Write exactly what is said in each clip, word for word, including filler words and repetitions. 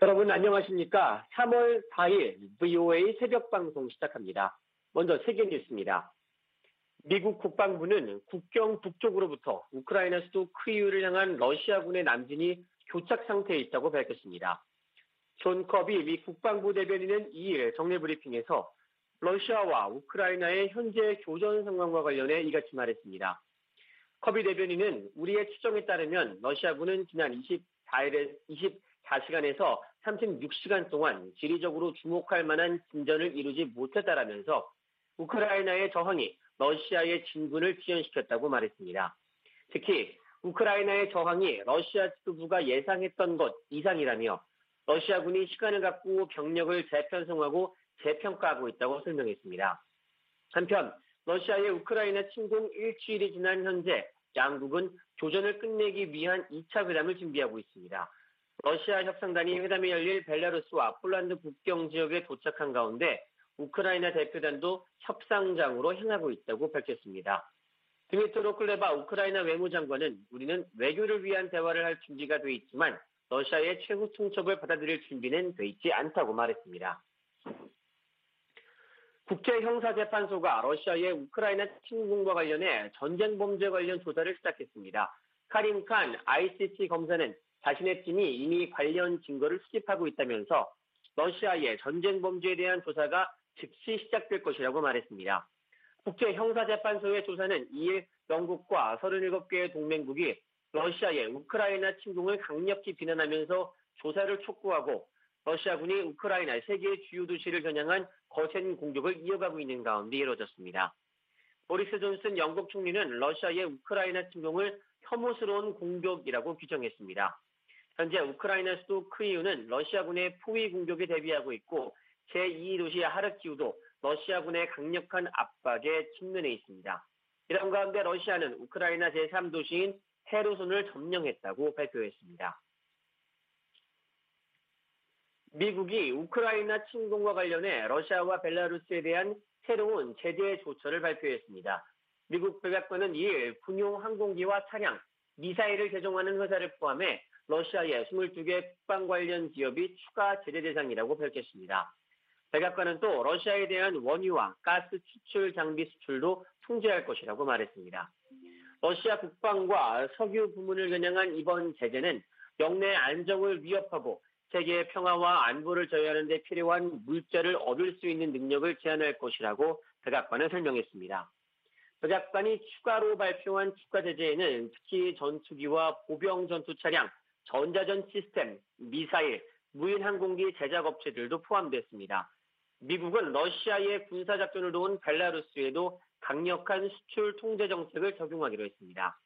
여러분 안녕하십니까? 삼월 사일 브이오에이 새벽 방송 시작합니다. 먼저 세계 뉴스입니다. 미국 국방부는 국경 북쪽으로부터 우크라이나 수도 키이우를 향한 러시아군의 남진이 교착 상태에 있다고 밝혔습니다. 존 커비 미 국방부 대변인은 이일 정례 브리핑에서 러시아와 우크라이나의 현재 교전 상황과 관련해 이같이 말했습니다. 커비 대변인은 우리의 추정에 따르면 러시아군은 지난 이십사일에 이십사 시간에서 삼십육 시간 동안 지리적으로 주목할 만한 진전을 이루지 못했다라면서 우크라이나의 저항이 러시아의 진군을 지연시켰다고 말했습니다. 특히 우크라이나의 저항이 러시아 지도부가 예상했던 것 이상이라며 러시아군이 시간을 갖고 병력을 재편성하고 재평가하고 있다고 설명했습니다. 한편 러시아의 우크라이나 침공 일주일이 지난 현재 양국은 교전을 끝내기 위한 이 차 회담을 준비하고 있습니다. 러시아 협상단이 회담이 열릴 벨라루스와 폴란드 국경 지역에 도착한 가운데 우크라이나 대표단도 협상장으로 향하고 있다고 밝혔습니다. 드미트로 클레바 우크라이나 외무장관은 우리는 외교를 위한 대화를 할 준비가 돼 있지만 러시아의 최후 통첩을 받아들일 준비는 돼 있지 않다고 말했습니다. 국제형사재판소가 러시아의 우크라이나 침공과 관련해 전쟁범죄 관련 조사를 시작했습니다. 카림 칸 아이씨씨 검사는 자신의 팀이 이미 관련 증거를 수집하고 있다면서 러시아의 전쟁범죄에 대한 조사가 즉시 시작될 것이라고 말했습니다. 국제형사재판소의 조사는 이일 영국과 서른일곱 개의 동맹국이 러시아의 우크라이나 침공을 강력히 비난하면서 조사를 촉구하고 러시아군이 우크라이나 세 개의 주요 도시를 겨냥한 거센 공격을 이어가고 있는 가운데 이루어졌습니다. 보리스 존슨 영국 총리는 러시아의 우크라이나 침공을 혐오스러운 공격이라고 규정했습니다. 현재 우크라이나 수도 키이우는 러시아군의 포위 공격에 대비하고 있고 제이 도시 하르키우도 러시아군의 강력한 압박에 직면해 있습니다. 이런 가운데 러시아는 우크라이나 제삼 도시인 헤르손을 점령했다고 발표했습니다. 미국이 우크라이나 침공과 관련해 러시아와 벨라루스에 대한 새로운 제재 조처를 발표했습니다. 미국 백악관은 이일 군용 항공기와 차량, 미사일을 제공하는 회사를 포함해 러시아의 이십이 개 국방 관련 기업이 추가 제재 대상이라고 밝혔습니다. 백악관은 또 러시아에 대한 원유와 가스 추출 장비 수출도 통제할 것이라고 말했습니다. 러시아 국방과 석유 부문을 겨냥한 이번 제재는 영내 안정을 위협하고 세계의 평화와 안보를 저해하는 데 필요한 물자를 얻을 수 있는 능력을 제한할 것이라고 백악관은 설명했습니다. 백악관이 추가로 발표한 추가 제재에는 특히 전투기와 보병 전투 차량, 전자전 시스템, 미사일, 무인 항공기 제작 업체들도 포함됐습니다. 미국은 러시아의 군사작전을 도운 벨라루스에도 강력한 수출 통제 정책을 적용하기로 했습니다.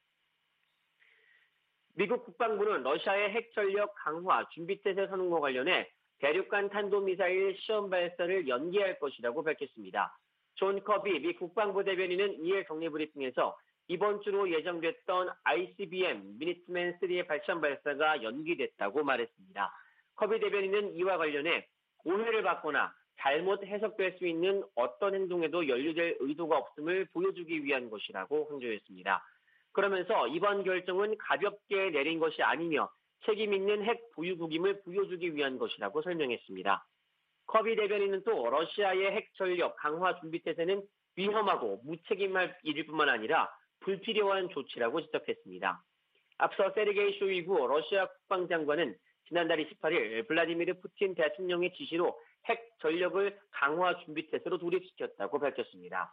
미국 국방부는 러시아의 핵 전력 강화 준비태세 선언과 관련해 대륙간 탄도미사일 시험 발사를 연기할 것이라고 밝혔습니다. 존 커비 미 국방부 대변인은 이일 정례 브리핑에서 이번 주로 예정됐던 아이씨비엠 미니트맨 쓰리의 발전 발사가 연기됐다고 말했습니다. 커비 대변인은 이와 관련해 오해를 받거나 잘못 해석될 수 있는 어떤 행동에도 연루될 의도가 없음을 보여주기 위한 것이라고 강조했습니다. 그러면서 이번 결정은 가볍게 내린 것이 아니며 책임 있는 핵 보유국임을 보여주기 위한 것이라고 설명했습니다. 커비 대변인은 또 러시아의 핵 전력 강화 준비태세는 위험하고 무책임할 일일 뿐만 아니라 불필요한 조치라고 지적했습니다. 앞서 세르게이 쇼이구 러시아 국방장관은 지난달 이십팔일 블라디미르 푸틴 대통령의 지시로 핵 전력을 강화 준비태세로 돌입시켰다고 밝혔습니다.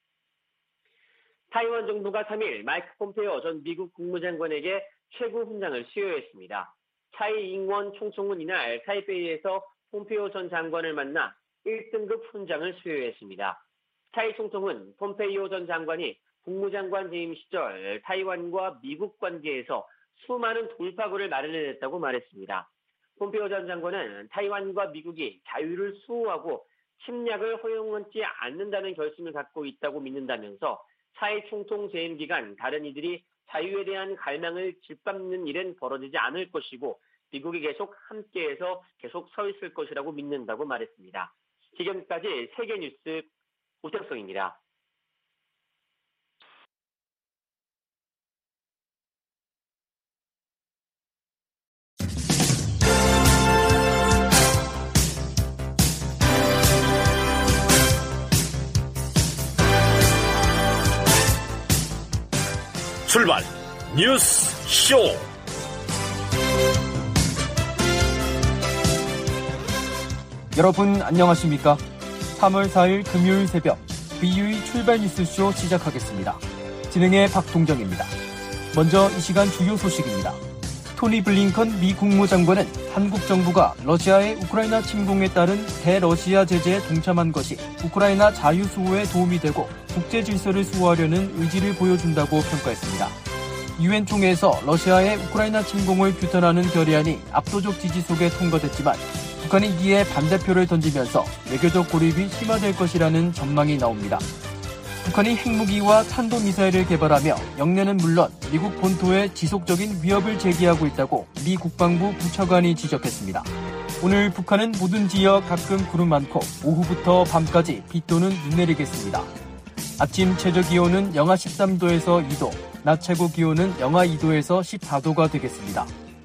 타이완 정부가 삼일 마이크 폼페이오 전 미국 국무장관에게 최고 훈장을 수여했습니다. 차이 잉원 총총은 이날 타이베이에서 폼페이오 전 장관을 만나 일 등급 훈장을 수여했습니다. 차이 총통은 폼페이오 전 장관이 국무장관 재임 시절 타이완과 미국 관계에서 수많은 돌파구를 마련해냈다고 말했습니다. 폼페이오 전 장관은 타이완과 미국이 자유를 수호하고 침략을 허용하지 않는다는 결심을 갖고 있다고 믿는다면서 차이 총통 재임 기간 다른 이들이 자유에 대한 갈망을 짓밟는 일은 벌어지지 않을 것이고 미국이 계속 함께해서 계속 서 있을 것이라고 믿는다고 말했습니다. 지금까지 세계뉴스 오택성입니다. 출발 뉴스 쇼. 여러분 안녕하십니까? 삼월 사일 금요일 새벽 비유이 출발 뉴스쇼 시작하겠습니다. 진행의 박동정입니다. 먼저 이 시간 주요 소식입니다. 토니 블링컨 미 국무장관은 한국 정부가 러시아의 우크라이나 침공에 따른 대러시아 제재에 동참한 것이 우크라이나 자유수호에 도움이 되고 국제 질서를 수호하려는 의지를 보여준다고 평가했습니다. 유엔 총회에서 러시아의 우크라이나 침공을 규탄하는 결의안이 압도적 지지 속에 통과됐지만 북한이 이에 반대표를 던지면서 외교적 고립이 심화될 것이라는 전망이 나옵니다. 북한이 핵무기와 탄도미사일을 개발하며 영내는 물론 미국 본토에 지속적인 위협을 제기하고 있다고 미 국방부 부차관이 지적했습니다. 오늘 북한은 모든 지역 가끔 구름 많고 오후부터 밤까지 비 또는 눈 내리겠습니다. 아침 최저 기온은 영하 십삼 도에서 이 도, 낮 최고 기온은 영하 이 도에서 십사 도가 되겠습니다.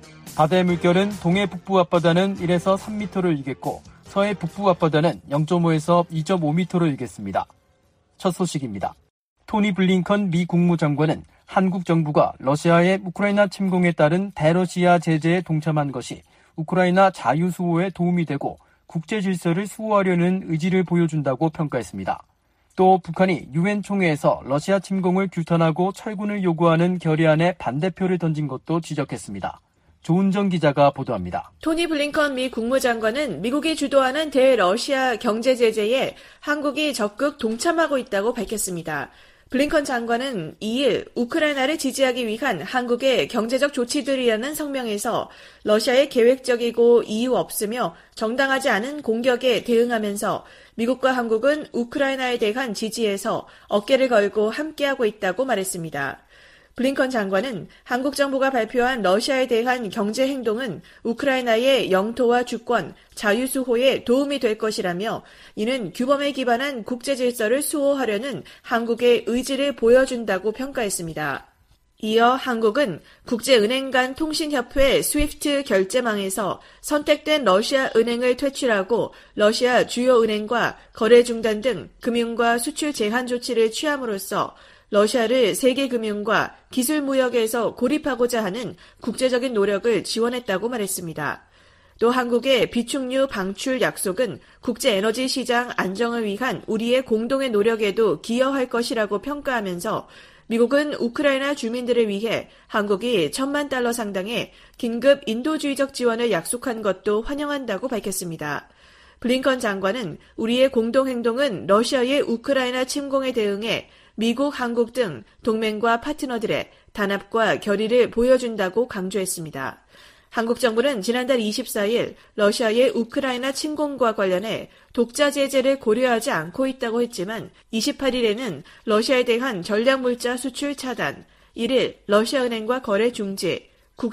바다의 물결은 동해 북부 앞바다는 일에서 삼 미터를 일겠고 서해 북부 앞바다는 영 점 오에서 이 점 오 미터를 일겠습니다. 첫 소식입니다. 토니 블링컨 미 국무장관은 한국 정부가 러시아의 우크라이나 침공에 따른 대러시아 제재에 동참한 것이 우크라이나 자유수호에 도움이 되고 국제 질서를 수호하려는 의지를 보여준다고 평가했습니다. 또 북한이 유엔 총회에서 러시아 침공을 규탄하고 철군을 요구하는 결의안에 반대표를 던진 것도 지적했습니다. 조은정 기자가 보도합니다. 토니 블링컨 미 국무장관은 미국이 주도하는 대러시아 경제 제재에 한국이 적극 동참하고 있다고 밝혔습니다. 블링컨 장관은 이 일 우크라이나를 지지하기 위한 한국의 경제적 조치들이라는 성명에서 러시아의 계획적이고 이유 없으며 정당하지 않은 공격에 대응하면서 미국과 한국은 우크라이나에 대한 지지에서 어깨를 걸고 함께하고 있다고 말했습니다. 블링컨 장관은 한국 정부가 발표한 러시아에 대한 경제 행동은 우크라이나의 영토와 주권, 자유수호에 도움이 될 것이라며 이는 규범에 기반한 국제 질서를 수호하려는 한국의 의지를 보여준다고 평가했습니다. 이어 한국은 국제은행 간 통신협회 스위프트 결제망에서 선택된 러시아 은행을 퇴출하고 러시아 주요 은행과 거래 중단 등 금융과 수출 제한 조치를 취함으로써 러시아를 세계금융과 기술무역에서 고립하고자 하는 국제적인 노력을 지원했다고 말했습니다. 또 한국의 비축유 방출 약속은 국제에너지 시장 안정을 위한 우리의 공동의 노력에도 기여할 것이라고 평가하면서 미국은 우크라이나 주민들을 위해 한국이 천만 달러 상당의 긴급 인도주의적 지원을 약속한 것도 환영한다고 밝혔습니다. 블링컨 장관은 우리의 공동행동은 러시아의 우크라이나 침공에 대응해 미국, 한국 등 동맹과 파트너들의 단합과 결의를 보여준다고 강조했습니다. 한국 정부는 지난달 이십사일 러시아의 우크라이나 침공과 관련해 독자 제재를 고려하지 않고 있다고 했지만 이십팔일에는 러시아에 대한 전략물자 수출 차단, 일 일 러시아은행과 거래 중지,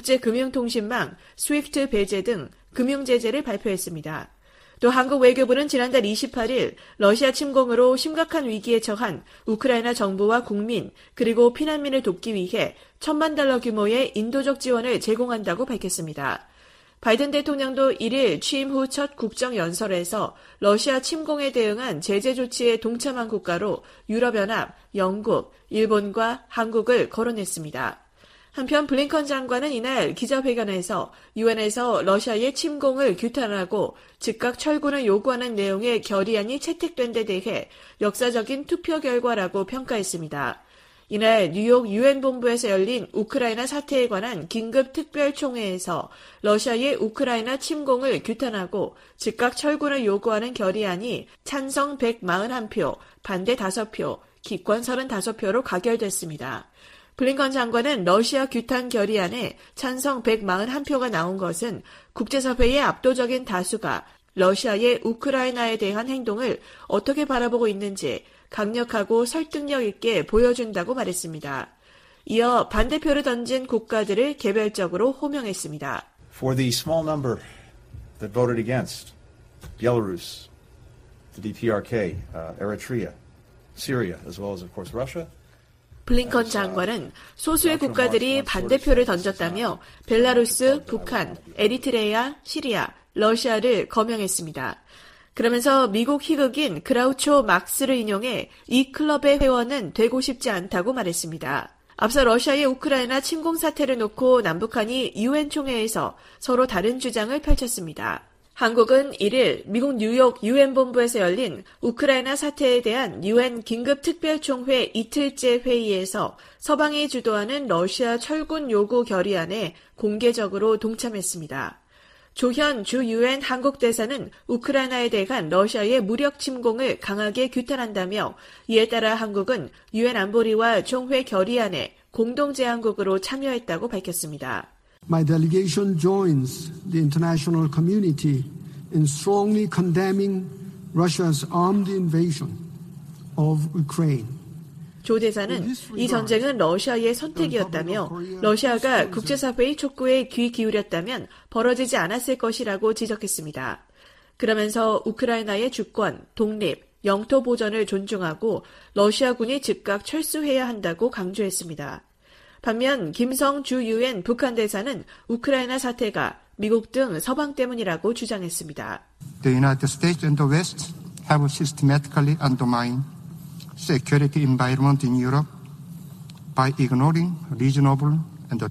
국제금융통신망, 스위프트 배제 등 금융제재를 발표했습니다. 또 한국 외교부는 지난달 이십팔일 러시아 침공으로 심각한 위기에 처한 우크라이나 정부와 국민 그리고 피난민을 돕기 위해 천만 달러 규모의 인도적 지원을 제공한다고 밝혔습니다. 바이든 대통령도 일 일 취임 후 첫 국정연설에서 러시아 침공에 대응한 제재 조치에 동참한 국가로 유럽연합, 영국, 일본과 한국을 거론했습니다. 한편 블링컨 장관은 이날 기자회견에서 유엔에서 러시아의 침공을 규탄하고 즉각 철군을 요구하는 내용의 결의안이 채택된 데 대해 역사적인 투표 결과라고 평가했습니다. 이날 뉴욕 유엔 본부에서 열린 우크라이나 사태에 관한 긴급 특별총회에서 러시아의 우크라이나 침공을 규탄하고 즉각 철군을 요구하는 결의안이 찬성 백사십일 표, 반대 다섯 표, 기권 삼십오 표로 가결됐습니다. 블링컨 장관은 러시아 규탄 결의안에 찬성 백사십일 표가 나온 것은 국제사회의 압도적인 다수가 러시아의 우크라이나에 대한 행동을 어떻게 바라보고 있는지 강력하고 설득력 있게 보여준다고 말했습니다. 이어 반대표를 던진 국가들을 개별적으로 호명했습니다. For the small number that voted against, Belarus, the D P R K, uh, Eritrea, Syria, as well as, of course, Russia. 블링컨 장관은 소수의 국가들이 반대표를 던졌다며 벨라루스, 북한, 에리트레아, 시리아, 러시아를 거명했습니다. 그러면서 미국 희극인 그라우초 막스를 인용해 이 클럽의 회원은 되고 싶지 않다고 말했습니다. 앞서 러시아의 우크라이나 침공 사태를 놓고 남북한이 유엔 총회에서 서로 다른 주장을 펼쳤습니다. 한국은 일 일 미국 뉴욕 유엔 본부에서 열린 우크라이나 사태에 대한 유엔 긴급특별총회 이틀째 회의에서 서방이 주도하는 러시아 철군 요구 결의안에 공개적으로 동참했습니다. 조현 주 유엔 한국 대사는 우크라이나에 대한 러시아의 무력 침공을 강하게 규탄한다며 이에 따라 한국은 유엔 안보리와 총회 결의안에 공동 제안국으로 참여했다고 밝혔습니다. My delegation joins the international community in strongly condemning Russia's armed invasion of Ukraine. 조 대사는 이 전쟁은 러시아의 선택이었다며 러시아가 국제사회의 촉구에 귀 기울였다면 벌어지지 않았을 것이라고 지적했습니다. 그러면서 우크라이나의 주권, 독립, 영토 보전을 존중하고 러시아군이 즉각 철수해야 한다고 강조했습니다. 반면 김성 주 유엔 북한 대사는 우크라이나 사태가 미국 등 서방 때문이라고 주장했습니다. The United States and the West have systematically undermined security environment in Europe by ignoring reasonable and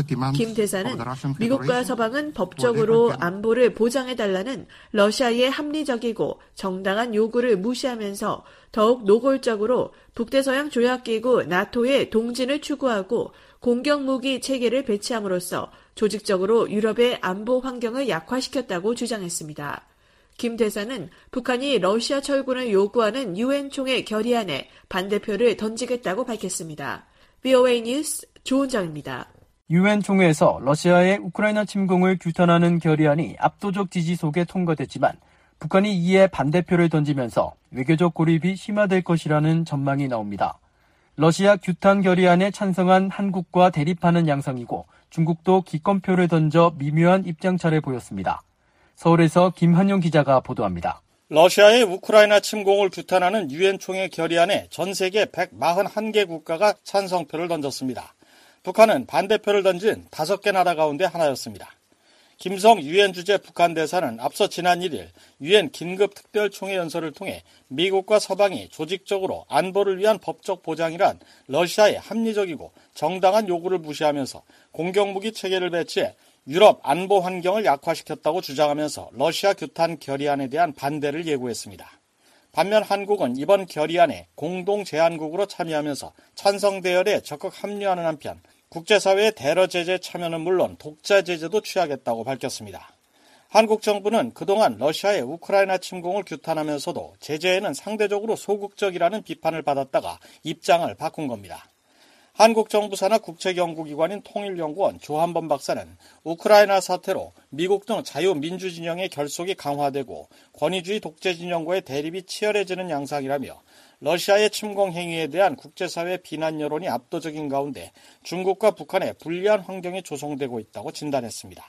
김 대사는 미국과 서방은 법적으로 안보를 보장해달라는 러시아의 합리적이고 정당한 요구를 무시하면서 더욱 노골적으로 북대서양 조약기구 나토의 동진을 추구하고 공격무기 체계를 배치함으로써 조직적으로 유럽의 안보 환경을 약화시켰다고 주장했습니다. 김 대사는 북한이 러시아 철군을 요구하는 유엔 총회 결의안에 반대표를 던지겠다고 밝혔습니다. 브이오에이 뉴스 조은정입니다. 유엔 총회에서 러시아의 우크라이나 침공을 규탄하는 결의안이 압도적 지지 속에 통과됐지만 북한이 이에 반대표를 던지면서 외교적 고립이 심화될 것이라는 전망이 나옵니다. 러시아 규탄 결의안에 찬성한 한국과 대립하는 양상이고 중국도 기권표를 던져 미묘한 입장차를 보였습니다. 서울에서 김한용 기자가 보도합니다. 러시아의 우크라이나 침공을 규탄하는 유엔 총회 결의안에 전 세계 백사십일 개 국가가 찬성표를 던졌습니다. 북한은 반대표를 던진 다섯 개 나라 가운데 하나였습니다. 김성 유엔 주재 북한 대사는 앞서 지난 일 일 유엔 긴급특별총회 연설을 통해 미국과 서방이 조직적으로 안보를 위한 법적 보장이란 러시아의 합리적이고 정당한 요구를 무시하면서 공격무기 체계를 배치해 유럽 안보 환경을 약화시켰다고 주장하면서 러시아 규탄 결의안에 대한 반대를 예고했습니다. 반면 한국은 이번 결의안에 공동 제안국으로 참여하면서 찬성 대열에 적극 합류하는 한편 국제사회의 대러 제재 참여는 물론 독자 제재도 취하겠다고 밝혔습니다. 한국 정부는 그동안 러시아의 우크라이나 침공을 규탄하면서도 제재에는 상대적으로 소극적이라는 비판을 받았다가 입장을 바꾼 겁니다. 한국 정부 산하 국책연구기관인 통일연구원 조한범 박사는 우크라이나 사태로 미국 등 자유민주진영의 결속이 강화되고 권위주의 독재진영과의 대립이 치열해지는 양상이라며 러시아의 침공 행위에 대한 국제사회 비난 여론이 압도적인 가운데 중국과 북한의 불리한 환경이 조성되고 있다고 진단했습니다.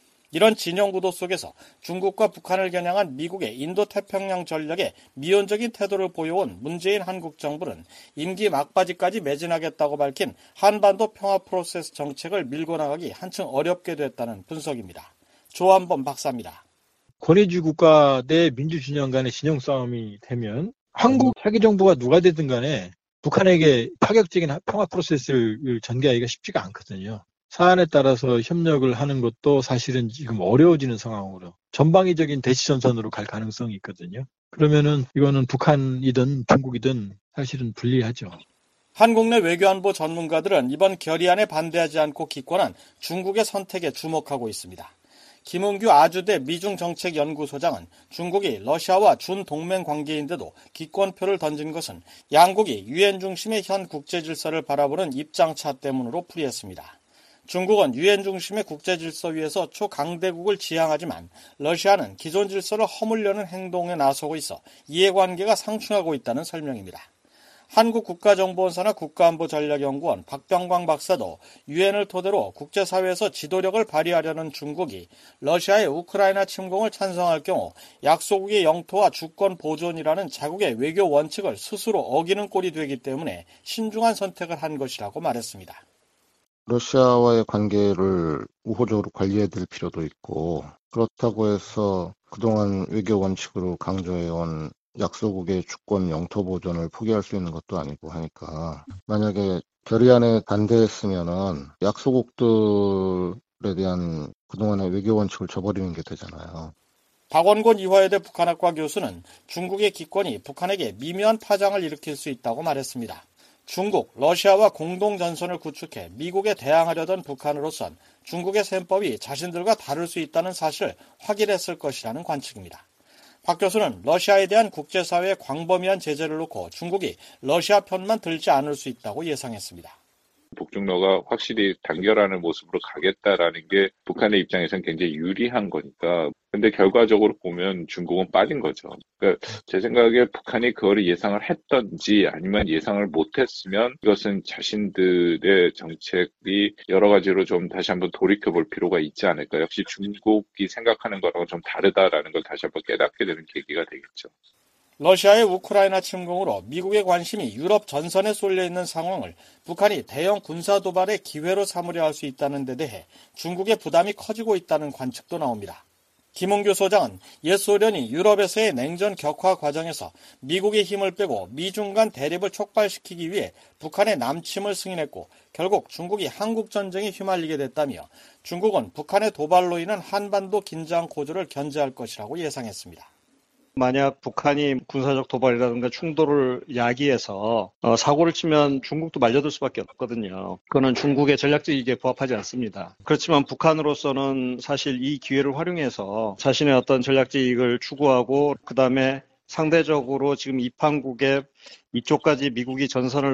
이런 진영 구도 속에서 중국과 북한을 겨냥한 미국의 인도태평양 전략에 미온적인 태도를 보여온 문재인 한국 정부는 임기 막바지까지 매진하겠다고 밝힌 한반도 평화 프로세스 정책을 밀고 나가기 한층 어렵게 됐다는 분석입니다. 조한범 박사입니다. 권위주의 국가 대 민주진영 간의 진영 싸움이 되면 한국 차기 정부가 누가 되든 간에 북한에게 파격적인 평화 프로세스를 전개하기가 쉽지가 않거든요. 사안에 따라서 협력을 하는 것도 사실은 지금 어려워지는 상황으로 전방위적인 대치전선으로 갈 가능성이 있거든요. 그러면은 이거는 북한이든 중국이든 사실은 불리하죠. 한국 내 외교안보 전문가들은 이번 결의안에 반대하지 않고 기권한 중국의 선택에 주목하고 있습니다. 김은규 아주대 미중정책연구소장은 중국이 러시아와 준동맹 관계인데도 기권표를 던진 것은 양국이 유엔 중심의 현 국제질서를 바라보는 입장차 때문으로 풀이했습니다. 중국은 유엔 중심의 국제질서 위에서 초강대국을 지향하지만 러시아는 기존 질서를 허물려는 행동에 나서고 있어 이해관계가 상충하고 있다는 설명입니다. 한국국가정보원 산하 국가안보전략연구원 박병광 박사도 유엔을 토대로 국제사회에서 지도력을 발휘하려는 중국이 러시아의 우크라이나 침공을 찬성할 경우 약소국의 영토와 주권 보존이라는 자국의 외교 원칙을 스스로 어기는 꼴이 되기 때문에 신중한 선택을 한 것이라고 말했습니다. 러시아와의 관계를 우호적으로 관리해야 될 필요도 있고 그렇다고 해서 그동안 외교 원칙으로 강조해온 약소국의 주권 영토 보존을 포기할 수 있는 것도 아니고 하니까 만약에 결의안에 반대했으면은 약소국들에 대한 그동안의 외교 원칙을 저버리는 게 되잖아요. 박원곤 이화여대 북한학과 교수는 중국의 기권이 북한에게 미묘한 파장을 일으킬 수 있다고 말했습니다. 중국, 러시아와 공동전선을 구축해 미국에 대항하려던 북한으로선 중국의 셈법이 자신들과 다를 수 있다는 사실을 확인했을 것이라는 관측입니다. 박 교수는 러시아에 대한 국제사회의 광범위한 제재를 놓고 중국이 러시아 편만 들지 않을 수 있다고 예상했습니다. 북중러가 확실히 단결하는 모습으로 가겠다라는 게 북한의 입장에서는 굉장히 유리한 거니까. 근데 결과적으로 보면 중국은 빠진 거죠. 그러니까 제 생각에 북한이 그거를 예상을 했던지 아니면 예상을 못했으면 이것은 자신들의 정책이 여러 가지로 좀 다시 한번 돌이켜볼 필요가 있지 않을까. 역시 중국이 생각하는 거랑은 좀 다르다라는 걸 다시 한번 깨닫게 되는 계기가 되겠죠. 러시아의 우크라이나 침공으로 미국의 관심이 유럽 전선에 쏠려 있는 상황을 북한이 대형 군사 도발의 기회로 삼으려 할 수 있다는 데 대해 중국의 부담이 커지고 있다는 관측도 나옵니다. 김은규 소장은 옛 소련이 유럽에서의 냉전 격화 과정에서 미국의 힘을 빼고 미중 간 대립을 촉발시키기 위해 북한의 남침을 승인했고 결국 중국이 한국 전쟁에 휘말리게 됐다며 중국은 북한의 도발로 인한 한반도 긴장 고조를 견제할 것이라고 예상했습니다. 만약 북한이 군사적 도발이라든가 충돌을 야기해서 어, 사고를 치면 중국도 말려들 수밖에 없거든요. 그거는 중국의 전략적 이익에 부합하지 않습니다. 그렇지만 북한으로서는 사실 이 기회를 활용해서 자신의 어떤 전략적 이익을 추구하고 그다음에 상대적으로 지금 이판국의 이쪽까지 미국이 전선을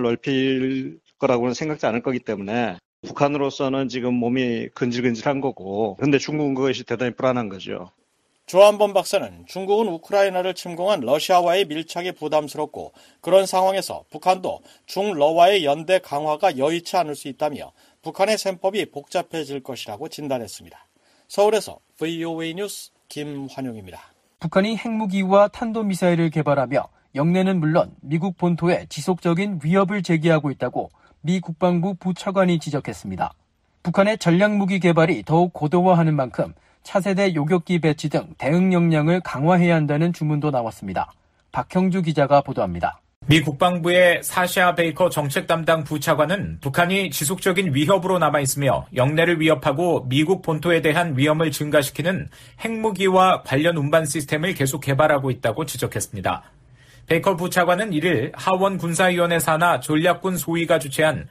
넓힐 거라고는 생각지 않을 거기 때문에 북한으로서는 지금 몸이 근질근질한 거고 근데 중국은 그것이 대단히 불안한 거죠. 조한범 박사는 중국은 우크라이나를 침공한 러시아와의 밀착이 부담스럽고 그런 상황에서 북한도 중러와의 연대 강화가 여의치 않을 수 있다며 북한의 셈법이 복잡해질 것이라고 진단했습니다. 서울에서 브이오에이 뉴스 김환용입니다. 북한이 핵무기와 탄도미사일을 개발하며 영내는 물론 미국 본토에 지속적인 위협을 제기하고 있다고 미 국방부 부차관이 지적했습니다. 북한의 전략무기 개발이 더욱 고도화하는 만큼 차세대 요격기 배치 등 대응 역량을 강화해야 한다는 주문도 나왔습니다. 박형주 기자가 보도합니다. 미 국방부의 사샤 베이커 정책 담당 부차관은 북한이 지속적인 위협으로 남아있으며 영내를 위협하고 미국 본토에 대한 위험을 증가시키는 핵무기와 관련 운반 시스템을 계속 개발하고 있다고 지적했습니다. 베이커 부차관은 이를 하원 군사위원회 산하 전략군 소위가 주최한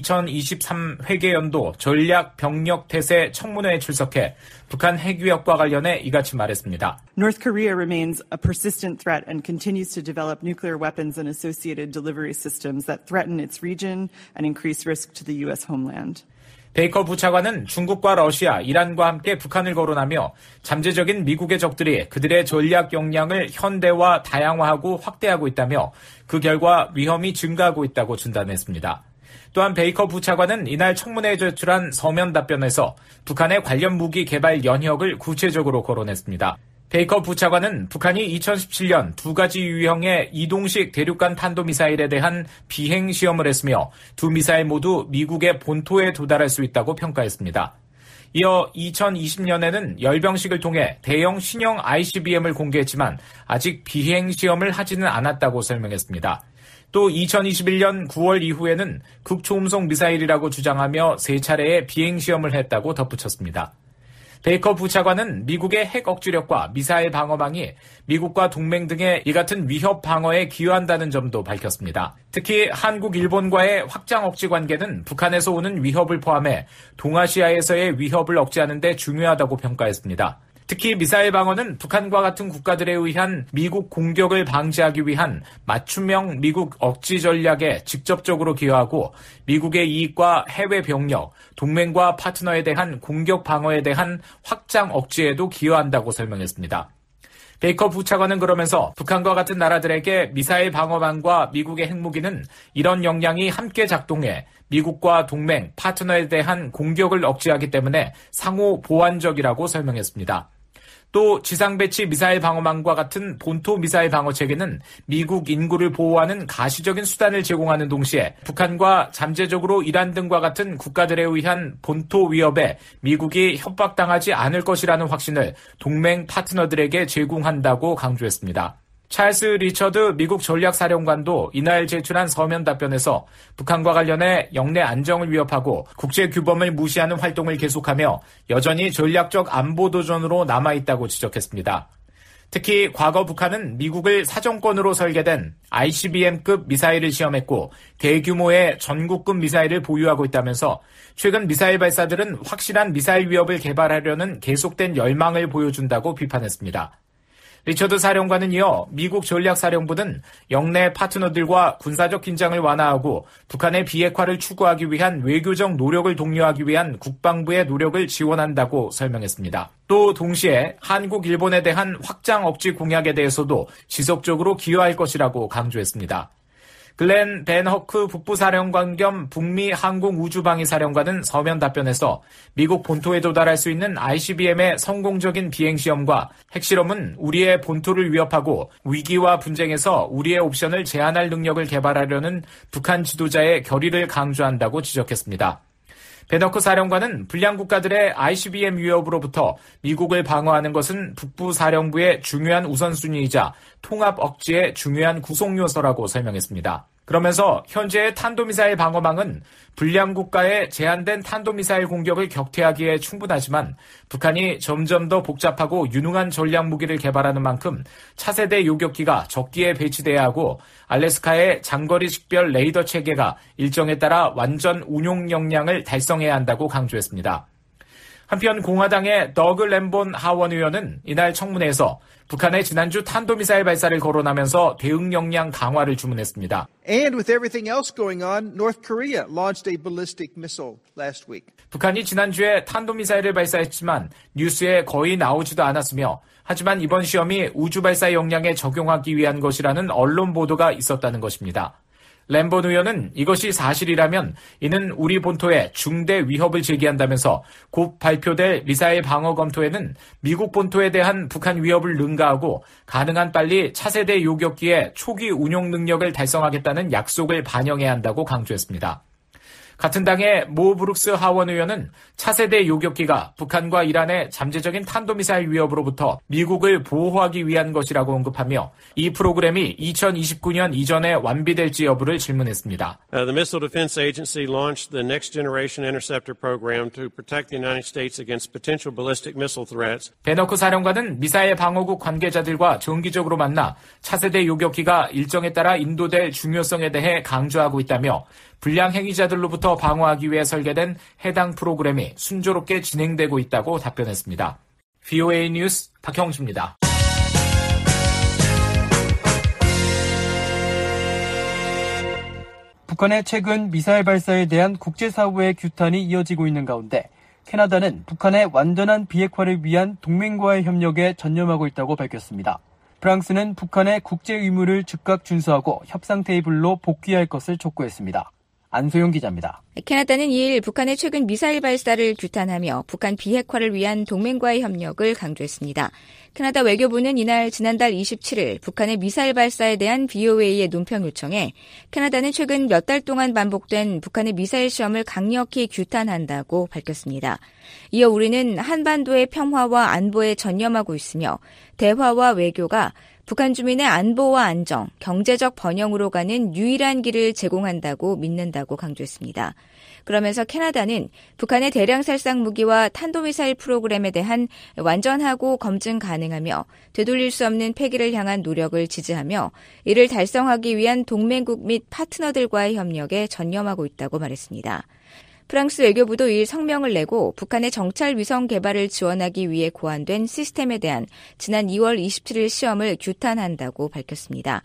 이천이십삼 회계연도 전략 병력 태세 청문회에 출석해 북한 핵위협과 관련해 이같이 말했습니다. North Korea remains a persistent threat and continues to develop nuclear weapons and associated delivery systems that threaten its region and increase risk to the U S homeland. 베이커 부차관은 중국과 러시아, 이란과 함께 북한을 거론하며 잠재적인 미국의 적들이 그들의 전략 역량을 현대화, 다양화하고 확대하고 있다며 그 결과 위험이 증가하고 있다고 진단했습니다. 또한 베이커 부차관은 이날 청문회에 제출한 서면 답변에서 북한의 관련 무기 개발 연혁을 구체적으로 거론했습니다. 베이커 부차관은 북한이 이천십칠 년 두 가지 유형의 이동식 대륙간 탄도미사일에 대한 비행 시험을 했으며 두 미사일 모두 미국의 본토에 도달할 수 있다고 평가했습니다. 이어 이천이십 년에는 열병식을 통해 대형 신형 아이씨비엠을 공개했지만 아직 비행 시험을 하지는 않았다고 설명했습니다. 또 이천이십일 년 구월 이후에는 극초음속 미사일이라고 주장하며 세 차례의 비행 시험을 했다고 덧붙였습니다. 베이커 부차관은 미국의 핵 억지력과 미사일 방어망이 미국과 동맹 등의 이 같은 위협 방어에 기여한다는 점도 밝혔습니다. 특히 한국, 일본과의 확장 억지 관계는 북한에서 오는 위협을 포함해 동아시아에서의 위협을 억제하는 데 중요하다고 평가했습니다. 특히 미사일 방어는 북한과 같은 국가들에 의한 미국 공격을 방지하기 위한 맞춤형 미국 억지 전략에 직접적으로 기여하고 미국의 이익과 해외 병력, 동맹과 파트너에 대한 공격 방어에 대한 확장 억제에도 기여한다고 설명했습니다. 베이커 부차관은 그러면서 북한과 같은 나라들에게 미사일 방어망과 미국의 핵무기는 이런 역량이 함께 작동해 미국과 동맹, 파트너에 대한 공격을 억제하기 때문에 상호 보완적이라고 설명했습니다. 또 지상배치 미사일 방어망과 같은 본토 미사일 방어 체계는 미국 인구를 보호하는 가시적인 수단을 제공하는 동시에 북한과 잠재적으로 이란 등과 같은 국가들에 의한 본토 위협에 미국이 협박당하지 않을 것이라는 확신을 동맹 파트너들에게 제공한다고 강조했습니다. 찰스 리처드 미국 전략사령관도 이날 제출한 서면 답변에서 북한과 관련해 영내 안정을 위협하고 국제 규범을 무시하는 활동을 계속하며 여전히 전략적 안보 도전으로 남아있다고 지적했습니다. 특히 과거 북한은 미국을 사정권으로 설계된 아이씨비엠급 미사일을 시험했고 대규모의 전국급 미사일을 보유하고 있다면서 최근 미사일 발사들은 확실한 미사일 위협을 개발하려는 계속된 열망을 보여준다고 비판했습니다. 리처드 사령관은 이어 미국 전략사령부는 영내 파트너들과 군사적 긴장을 완화하고 북한의 비핵화를 추구하기 위한 외교적 노력을 독려하기 위한 국방부의 노력을 지원한다고 설명했습니다. 또 동시에 한국, 일본에 대한 확장 억지 공약에 대해서도 지속적으로 기여할 것이라고 강조했습니다. 글렌 벤 허크 북부사령관 겸 북미 항공우주방위사령관은 서면 답변에서 미국 본토에 도달할 수 있는 아이씨비엠의 성공적인 비행시험과 핵실험은 우리의 본토를 위협하고 위기와 분쟁에서 우리의 옵션을 제한할 능력을 개발하려는 북한 지도자의 결의를 강조한다고 지적했습니다. 베너크 사령관은 불량 국가들의 아이씨비엠 위협으로부터 미국을 방어하는 것은 북부 사령부의 중요한 우선순위이자 통합 억지의 중요한 구성 요소라고 설명했습니다. 그러면서 현재의 탄도미사일 방어망은 불량 국가의 제한된 탄도미사일 공격을 격퇴하기에 충분하지만 북한이 점점 더 복잡하고 유능한 전략 무기를 개발하는 만큼 차세대 요격기가 적기에 배치돼야 하고 알래스카의 장거리 식별 레이더 체계가 일정에 따라 완전 운용 역량을 달성해야 한다고 강조했습니다. 한편 공화당의 더그 램본 하원 의원은 이날 청문회에서 북한의 지난주 탄도미사일 발사를 거론하면서 대응 역량 강화를 주문했습니다. And with everything else going on, North Korea launched a ballistic missile last week. 북한이 지난주에 탄도미사일을 발사했지만 뉴스에 거의 나오지도 않았으며 하지만 이번 시험이 우주 발사 역량에 적용하기 위한 것이라는 언론 보도가 있었다는 것입니다. 램본 의원은 이것이 사실이라면 이는 우리 본토에 중대 위협을 제기한다면서 곧 발표될 미사일 방어 검토에는 미국 본토에 대한 북한 위협을 능가하고 가능한 빨리 차세대 요격기의 초기 운용 능력을 달성하겠다는 약속을 반영해야 한다고 강조했습니다. 같은 당의 모 브룩스 하원 의원은 차세대 요격기가 북한과 이란의 잠재적인 탄도미사일 위협으로부터 미국을 보호하기 위한 것이라고 언급하며 이 프로그램이 이천이십구 년 이전에 완비될지 여부를 질문했습니다. Uh, the Missile Defense Agency launched the Next Generation Interceptor Program to protect the United States against potential ballistic missile threats. 베너크 사령관은 미사일 방어국 관계자들과 정기적으로 만나 차세대 요격기가 일정에 따라 인도될 중요성에 대해 강조하고 있다며 불량 행위자들로부터 방어하기 위해 설계된 해당 프로그램이 순조롭게 진행되고 있다고 답변했습니다. 브이오에이 뉴스 박형주입니다. 북한의 최근 미사일 발사에 대한 국제사회의 규탄이 이어지고 있는 가운데 캐나다는 북한의 완전한 비핵화를 위한 동맹과의 협력에 전념하고 있다고 밝혔습니다. 프랑스는 북한의 국제 의무를 즉각 준수하고 협상 테이블로 복귀할 것을 촉구했습니다. 안소영 기자입니다. 캐나다는 이일 북한의 최근 미사일 발사를 규탄하며 북한 비핵화를 위한 동맹과의 협력을 강조했습니다. 캐나다 외교부는 이날 지난달 이십칠일 북한의 미사일 발사에 대한 브이오에이의 논평 요청에 캐나다는 최근 몇 달 동안 반복된 북한의 미사일 시험을 강력히 규탄한다고 밝혔습니다. 이어 우리는 한반도의 평화와 안보에 전념하고 있으며 대화와 외교가 북한 주민의 안보와 안정, 경제적 번영으로 가는 유일한 길을 제공한다고 믿는다고 강조했습니다. 그러면서 캐나다는 북한의 대량 살상 무기와 탄도미사일 프로그램에 대한 완전하고 검증 가능하며 되돌릴 수 없는 폐기를 향한 노력을 지지하며 이를 달성하기 위한 동맹국 및 파트너들과의 협력에 전념하고 있다고 말했습니다. 프랑스 외교부도 이일 성명을 내고 북한의 정찰 위성 개발을 지원하기 위해 고안된 시스템에 대한 지난 이월 이십칠일 시험을 규탄한다고 밝혔습니다.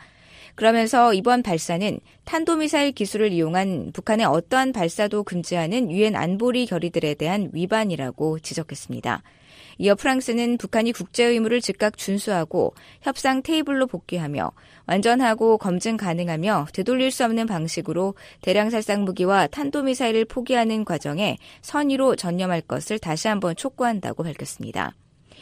그러면서 이번 발사는 탄도미사일 기술을 이용한 북한의 어떠한 발사도 금지하는 유엔 안보리 결의들에 대한 위반이라고 지적했습니다. 이어 프랑스는 북한이 국제 의무를 즉각 준수하고 협상 테이블로 복귀하며 완전하고 검증 가능하며 되돌릴 수 없는 방식으로 대량 살상 무기와 탄도미사일을 포기하는 과정에 선의로 전념할 것을 다시 한번 촉구한다고 밝혔습니다.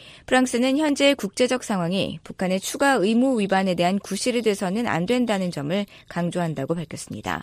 프랑스는 현재의 국제적 상황이 북한의 추가 의무 위반에 대한 구실이 돼서는 안 된다는 점을 강조한다고 밝혔습니다.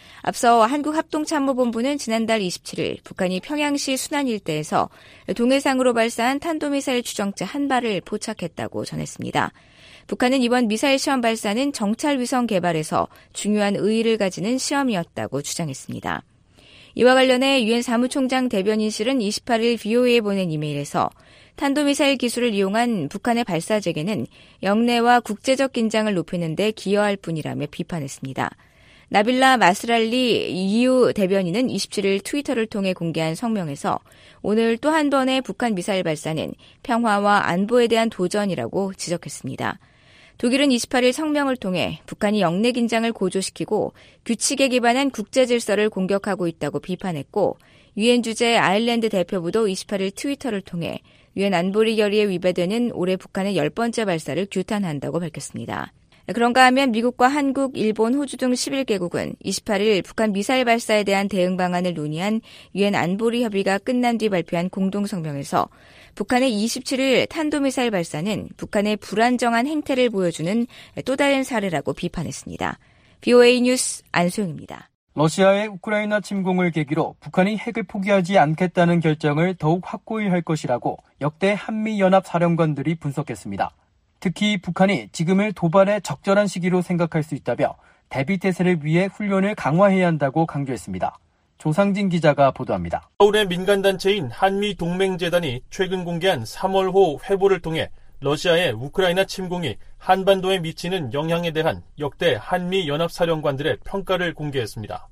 앞서 한국합동참모본부는 지난달 이십칠일 북한이 평양시 순안 일대에서 동해상으로 발사한 탄도미사일 추정체 한 발을 포착했다고 전했습니다. 북한은 이번 미사일 시험 발사는 정찰 위성 개발에서 중요한 의의를 가지는 시험이었다고 주장했습니다. 이와 관련해 유엔 사무총장 대변인실은 이십팔일 브이오에이에 보낸 이메일에서 탄도미사일 기술을 이용한 북한의 발사 재개는 영내와 국제적 긴장을 높이는 데 기여할 뿐이라며 비판했습니다. 나빌라 마스랄리 이유 대변인은 이십칠일 트위터를 통해 공개한 성명에서 오늘 또 한 번의 북한 미사일 발사는 평화와 안보에 대한 도전이라고 지적했습니다. 독일은 이십팔일 성명을 통해 북한이 영내 긴장을 고조시키고 규칙에 기반한 국제 질서를 공격하고 있다고 비판했고 유엔 주재 아일랜드 대표부도 이십팔일 트위터를 통해 유엔 안보리 결의에 위배되는 올해 북한의 열 번째 발사를 규탄한다고 밝혔습니다. 그런가 하면 미국과 한국, 일본, 호주 등 십일 개국은 이십팔일 북한 미사일 발사에 대한 대응 방안을 논의한 유엔 안보리 협의가 끝난 뒤 발표한 공동성명에서 북한의 이십칠일 탄도미사일 발사는 북한의 불안정한 행태를 보여주는 또 다른 사례라고 비판했습니다. 브이오에이 뉴스 안소영입니다. 러시아의 우크라이나 침공을 계기로 북한이 핵을 포기하지 않겠다는 결정을 더욱 확고히 할 것이라고 역대 한미연합 사령관들이 분석했습니다. 특히 북한이 지금을 도발의 적절한 시기로 생각할 수 있다며 대비태세를 위해 훈련을 강화해야 한다고 강조했습니다. 조상진 기자가 보도합니다. 서울의 민간단체인 한미동맹재단이 최근 공개한 삼월호 회보를 통해 러시아의 우크라이나 침공이 한반도에 미치는 영향에 대한 역대 한미연합사령관들의 평가를 공개했습니다.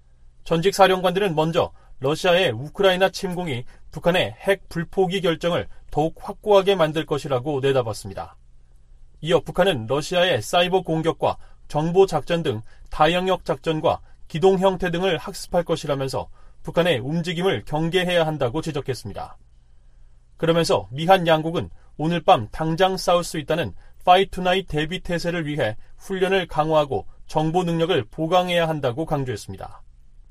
전직 사령관들은 먼저 러시아의 우크라이나 침공이 북한의 핵 불포기 결정을 더욱 확고하게 만들 것이라고 내다봤습니다. 이어 북한은 러시아의 사이버 공격과 정보 작전 등 다영역 작전과 기동 형태 등을 학습할 것이라면서 북한의 움직임을 경계해야 한다고 지적했습니다. 그러면서 미한 양국은 오늘 밤 당장 싸울 수 있다는 파이트 투나잇 대비 태세를 위해 훈련을 강화하고 정보 능력을 보강해야 한다고 강조했습니다.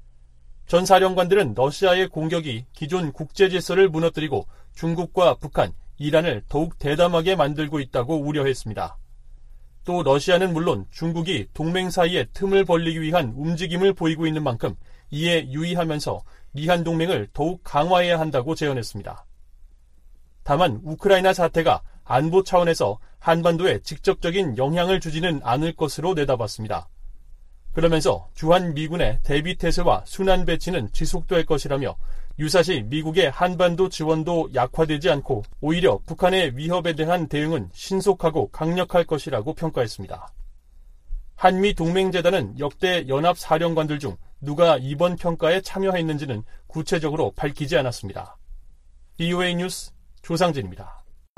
전 사령관들은 러시아의 공격이 기존 국제 질서를 무너뜨리고 중국과 북한, 이란을 더욱 대담하게 만들고 있다고 우려했습니다. 또 러시아는 물론 중국이 동맹 사이에 틈을 벌리기 위한 움직임을 보이고 있는 만큼 이에 유의하면서 미한 동맹을 더욱 강화해야 한다고 제언했습니다. 다만 우크라이나 사태가 안보 차원에서 한반도에 직접적인 영향을 주지는 않을 것으로 내다봤습니다. 그러면서 주한 미군의 대비태세와 순환 배치는 지속될 것이라며 유사시 미국의 한반도 지원도 약화되지 않고 오히려 북한의 위협에 대한 대응은 신속하고 강력할 것이라고 평가했습니다. 한미동맹재단은 역대 연합사령관들 중 누가 이번 평가에 참여했는지는 구체적으로 밝히지 않았습니다. 브이오에이 뉴스 조상진입니다.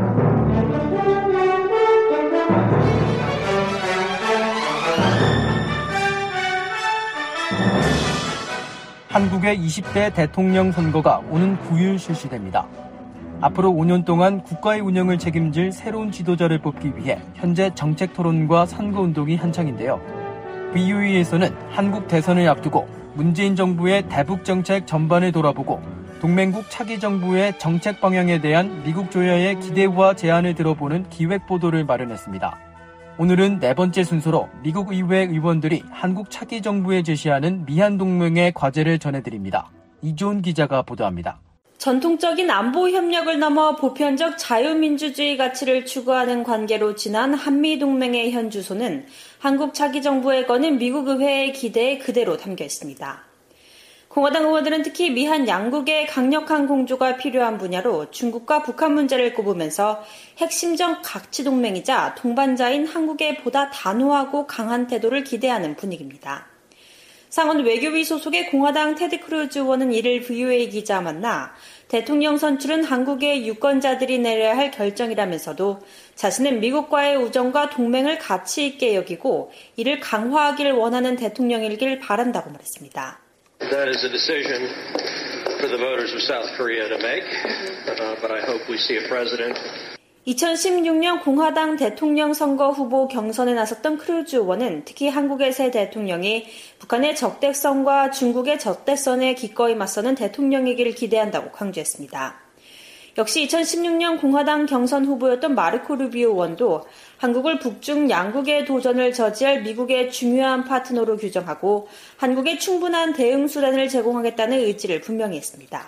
한국의 이십 대 대통령 선거가 오는 구일 실시됩니다. 앞으로 오 년 동안 국가의 운영을 책임질 새로운 지도자를 뽑기 위해 현재 정책 토론과 선거운동이 한창인데요. 브이오에이에서는 한국 대선을 앞두고 문재인 정부의 대북 정책 전반을 돌아보고 동맹국 차기 정부의 정책 방향에 대한 미국 조야의 기대와 제안을 들어보는 기획 보도를 마련했습니다. 오늘은 네 번째 순서로 미국 의회 의원들이 한국 차기 정부에 제시하는 미한 동맹의 과제를 전해드립니다. 이조은 기자가 보도합니다. 전통적인 안보 협력을 넘어 보편적 자유민주주의 가치를 추구하는 관계로 지난 한미동맹의 현 주소는 한국 차기 정부에 거는 미국 의회의 기대에 그대로 담겨 있습니다. 공화당 의원들은 특히 미한 양국의 강력한 공조가 필요한 분야로 중국과 북한 문제를 꼽으면서 핵심적 가치 동맹이자 동반자인 한국의 보다 단호하고 강한 태도를 기대하는 분위기입니다. 상원 외교위 소속의 공화당 테드 크루즈 의원은 이를 브이오에이 기자와 만나 대통령 선출은 한국의 유권자들이 내려야 할 결정이라면서도 자신은 미국과의 우정과 동맹을 가치 있게 여기고 이를 강화하길 원하는 대통령이길 바란다고 말했습니다. That is a decision for the voters of South Korea to make, uh, but I hope we see a president. 이천십육 년 공화당 대통령 선거 후보 경선에 나섰던 크루즈 의원은 특히 한국의 새 대통령이 북한의 적대성과 중국의 적대성에 기꺼이 맞서는 대통령이기를 기대한다고 강조했습니다. 역시 이천십육 년 공화당 경선 후보였던 마르코 루비오 의원도 한국을 북중 양국의 도전을 저지할 미국의 중요한 파트너로 규정하고 한국에 충분한 대응 수단을 제공하겠다는 의지를 분명히 했습니다.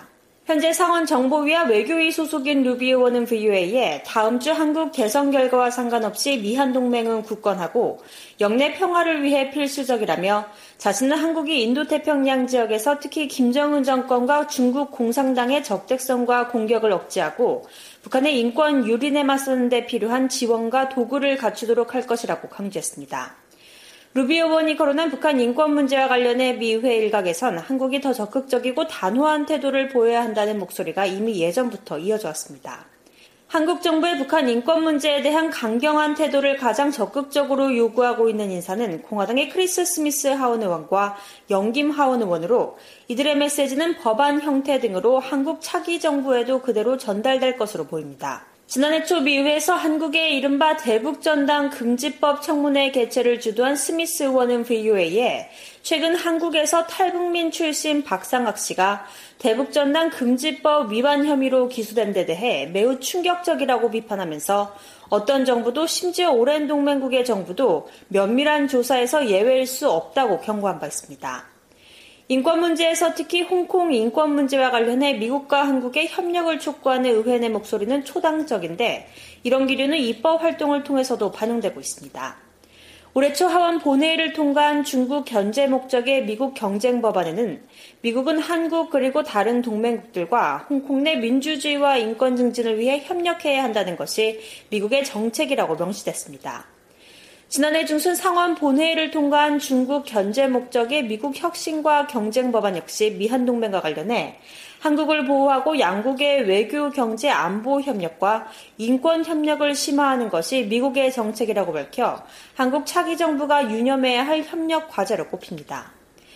현재 상원 정보위와 외교위 소속인 루비오 의원은 브이오에이에 다음 주 한국 대선 결과와 상관없이 미한 동맹은 굳건하고 영내 평화를 위해 필수적이라며 자신은 한국이 인도태평양 지역에서 특히 김정은 정권과 중국 공산당의 적대성과 공격을 억제하고 북한의 인권 유린에 맞서는 데 필요한 지원과 도구를 갖추도록 할 것이라고 강조했습니다. 루비오 의원이 거론한 북한 인권 문제와 관련해 미 의회 일각에선 한국이 더 적극적이고 단호한 태도를 보여야 한다는 목소리가 이미 예전부터 이어져 왔습니다. 한국 정부의 북한 인권 문제에 대한 강경한 태도를 가장 적극적으로 요구하고 있는 인사는 공화당의 크리스 스미스 하원 의원과 영김 하원 의원으로 이들의 메시지는 법안 형태 등으로 한국 차기 정부에도 그대로 전달될 것으로 보입니다. 지난해 초 미의회에서 한국의 이른바 대북전당 금지법 청문회 개최를 주도한 스미스 의원은 브이오에이에 최근 한국에서 탈북민 출신 박상학 씨가 대북전당 금지법 위반 혐의로 기소된 데 대해 매우 충격적이라고 비판하면서 어떤 정부도 심지어 오랜 동맹국의 정부도 면밀한 조사에서 예외일 수 없다고 경고한 바 있습니다. 인권 문제에서 특히 홍콩 인권 문제와 관련해 미국과 한국의 협력을 촉구하는 의회 내 목소리는 초당적인데 이런 기류는 입법 활동을 통해서도 반영되고 있습니다. 올해 초 하원 본회의를 통과한 중국 견제 목적의 미국 경쟁 법안에는 미국은 한국 그리고 다른 동맹국들과 홍콩 내 민주주의와 인권 증진을 위해 협력해야 한다는 것이 미국의 정책이라고 명시됐습니다. 지난해 중순 상원 본회의를 통과한 중국 견제 목적의 미국 혁신과 경쟁 법안 역시 미한 동맹과 관련해 한국을 보호하고 양국의 외교, 경제, 안보 협력과 인권 협력을 심화하는 것이 미국의 정책이라고 밝혀 한국 차기 정부가 유념해야 할 협력 과제로 꼽힙니다.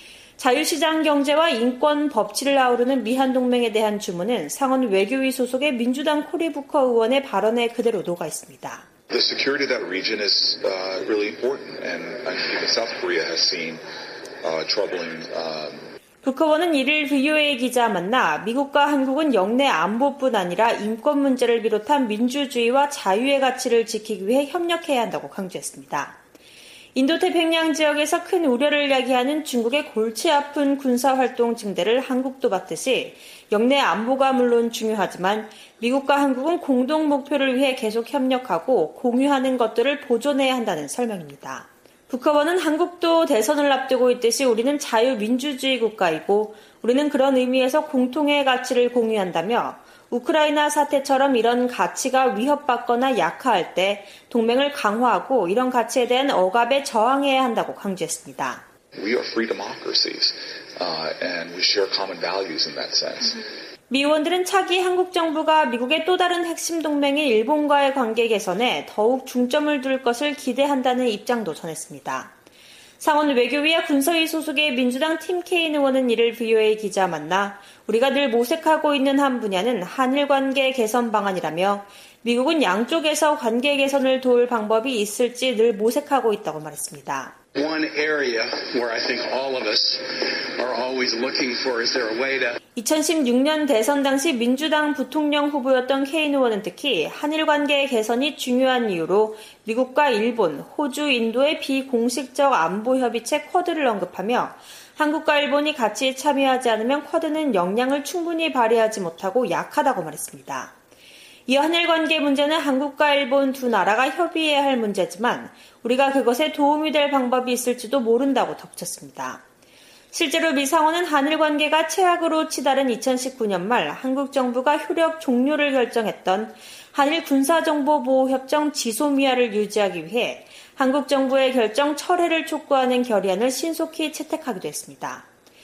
자유시장 경제와 인권 법치를 아우르는 미한 동맹에 대한 주문은 상원 외교위 소속의 민주당 코리 부커 의원의 발언에 그대로 녹아 있습니다. The security of that region is uh, really important, and even South Korea has seen uh, troubling. Um... 부커원은 이를 브이오에이 기자와 만나 미국과 한국은 영내 안보뿐 아니라 인권 문제를 비롯한 민주주의와 자유의 가치를 지키기 위해 협력해야 한다고 강조했습니다. 인도태평양 지역에서 큰 우려를 야기하는 중국의 골치 아픈 군사활동 증대를 한국도 받듯이 영내 안보가 물론 중요하지만 미국과 한국은 공동 목표를 위해 계속 협력하고 공유하는 것들을 보존해야 한다는 설명입니다. 부커원은 한국도 대선을 앞두고 있듯이 우리는 자유민주주의 국가이고 우리는 그런 의미에서 공통의 가치를 공유한다며 우크라이나 사태처럼 이런 가치가 위협받거나 약화할 때 동맹을 강화하고 이런 가치에 대한 억압에 저항해야 한다고 강조했습니다. We are free democracies, uh, and we share common values in that sense. 미 의원들은 차기 한국 정부가 미국의 또 다른 핵심 동맹인 일본과의 관계 개선에 더욱 중점을 둘 것을 기대한다는 입장도 전했습니다. 상원 외교위와 군서위 소속의 민주당 팀 케인 의원은 이를 브이오에이 기자와 만나 우리가 늘 모색하고 있는 한 분야는 한일 관계 개선 방안이라며 미국은 양쪽에서 관계 개선을 도울 방법이 있을지 늘 모색하고 있다고 말했습니다. One area where I think all of us are always looking for is there a way to 이천십육 년 대선 당시 민주당 부통령 후보였던 케인 의원은 특히 한일 관계 개선이 중요한 이유로 미국과 일본, 호주, 인도의 비공식적 안보 협의체 쿼드를 언급하며 한국과 일본이 같이 참여하지 않으면 쿼드는 역량을 충분히 발휘하지 못하고 약하다고 말했습니다. 이어 한일 관계 문제는 한국과 일본 두 나라가 협의해야 할 문제지만 우리가 그것에 도움이 될 방법이 있을지도 모른다고 덧붙였습니다. 실제로 미 상원은 한일 관계가 최악으로 치달은 이천십구 년 말 한국 정부가 효력 종료를 결정했던 한일 군사정보보호협정 지소미아를 유지하기 위해 한국 정부의 결정 철회를 촉구하는 결의안을 신속히 채택하기도 했습니다.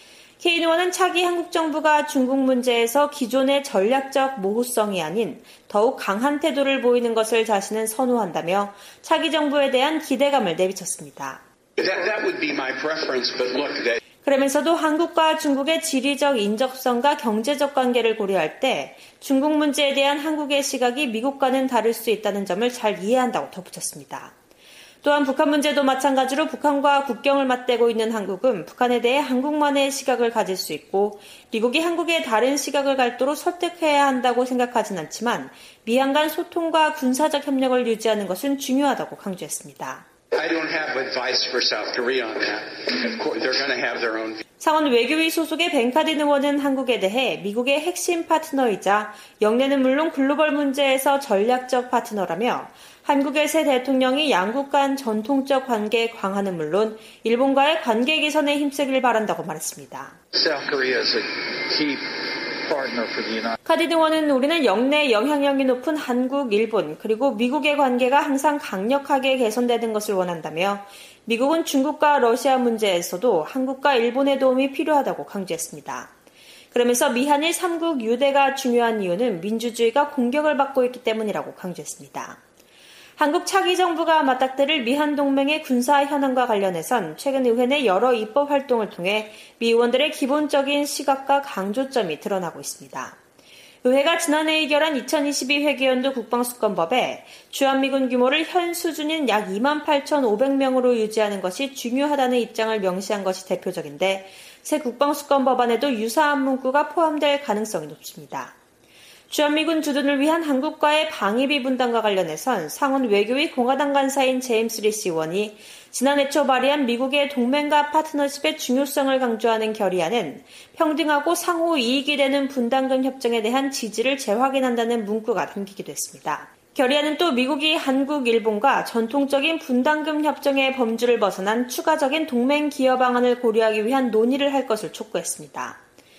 케인 의원은 차기 한국 정부가 중국 문제에서 기존의 전략적 모호성이 아닌 더욱 강한 태도를 보이는 것을 자신은 선호한다며 차기 정부에 대한 기대감을 내비쳤습니다. That, that would be my preference, but look, that... 그러면서도 한국과 중국의 지리적 인접성과 경제적 관계를 고려할 때 중국 문제에 대한 한국의 시각이 미국과는 다를 수 있다는 점을 잘 이해한다고 덧붙였습니다. 또한 북한 문제도 마찬가지로 북한과 국경을 맞대고 있는 한국은 북한에 대해 한국만의 시각을 가질 수 있고 미국이 한국의 다른 시각을 갈도록 설득해야 한다고 생각하진 않지만 미한 간 소통과 군사적 협력을 유지하는 것은 중요하다고 강조했습니다. I don't have advice for South Korea on that. Of course, they're going to have their own. 상원 외교위 소속의 벤카딘 의원은 한국에 대해 미국의 핵심 파트너이자 영내는 물론 글로벌 문제에서 전략적 파트너라며 한국의 새 대통령이 양국 간 전통적 관계 강화는 물론 일본과의 관계 개선에 힘쓰길 바란다고 말했습니다. South Korea is a key partner for the United. 카딘 의원은 우리는 영내 영향력이 높은 한국, 일본 그리고 미국의 관계가 항상 강력하게 개선되는 것을 원한다며 미국은 중국과 러시아 문제에서도 한국과 일본의 도움이 필요하다고 강조했습니다. 그러면서 미한일 삼국 유대가 중요한 이유는 민주주의가 공격을 받고 있기 때문이라고 강조했습니다. 한국 차기 정부가 맞닥뜨릴 미한 동맹의 군사 현안과 관련해선 최근 의회 내 여러 입법 활동을 통해 미 의원들의 기본적인 시각과 강조점이 드러나고 있습니다. 의회가 지난해 의결한 이천이십이 회계연도 국방수권법에 주한미군 규모를 현 수준인 약 이만 팔천오백 명으로 유지하는 것이 중요하다는 입장을 명시한 것이 대표적인데 새 국방수권 법안에도 유사한 문구가 포함될 가능성이 높습니다. 주한미군 주둔을 위한 한국과의 방위비 분담과 관련해선 상원 외교위 공화당 간사인 제임스 리시 의원이 지난해 초 발의한 미국의 동맹과 파트너십의 중요성을 강조하는 결의안은 평등하고 상호 이익이 되는 분담금 협정에 대한 지지를 재확인한다는 문구가 담기기도 했습니다. 결의안은 또 미국이 한국, 일본과 전통적인 분담금 협정의 범주를 벗어난 추가적인 동맹 기여 방안을 고려하기 위한 논의를 할 것을 촉구했습니다.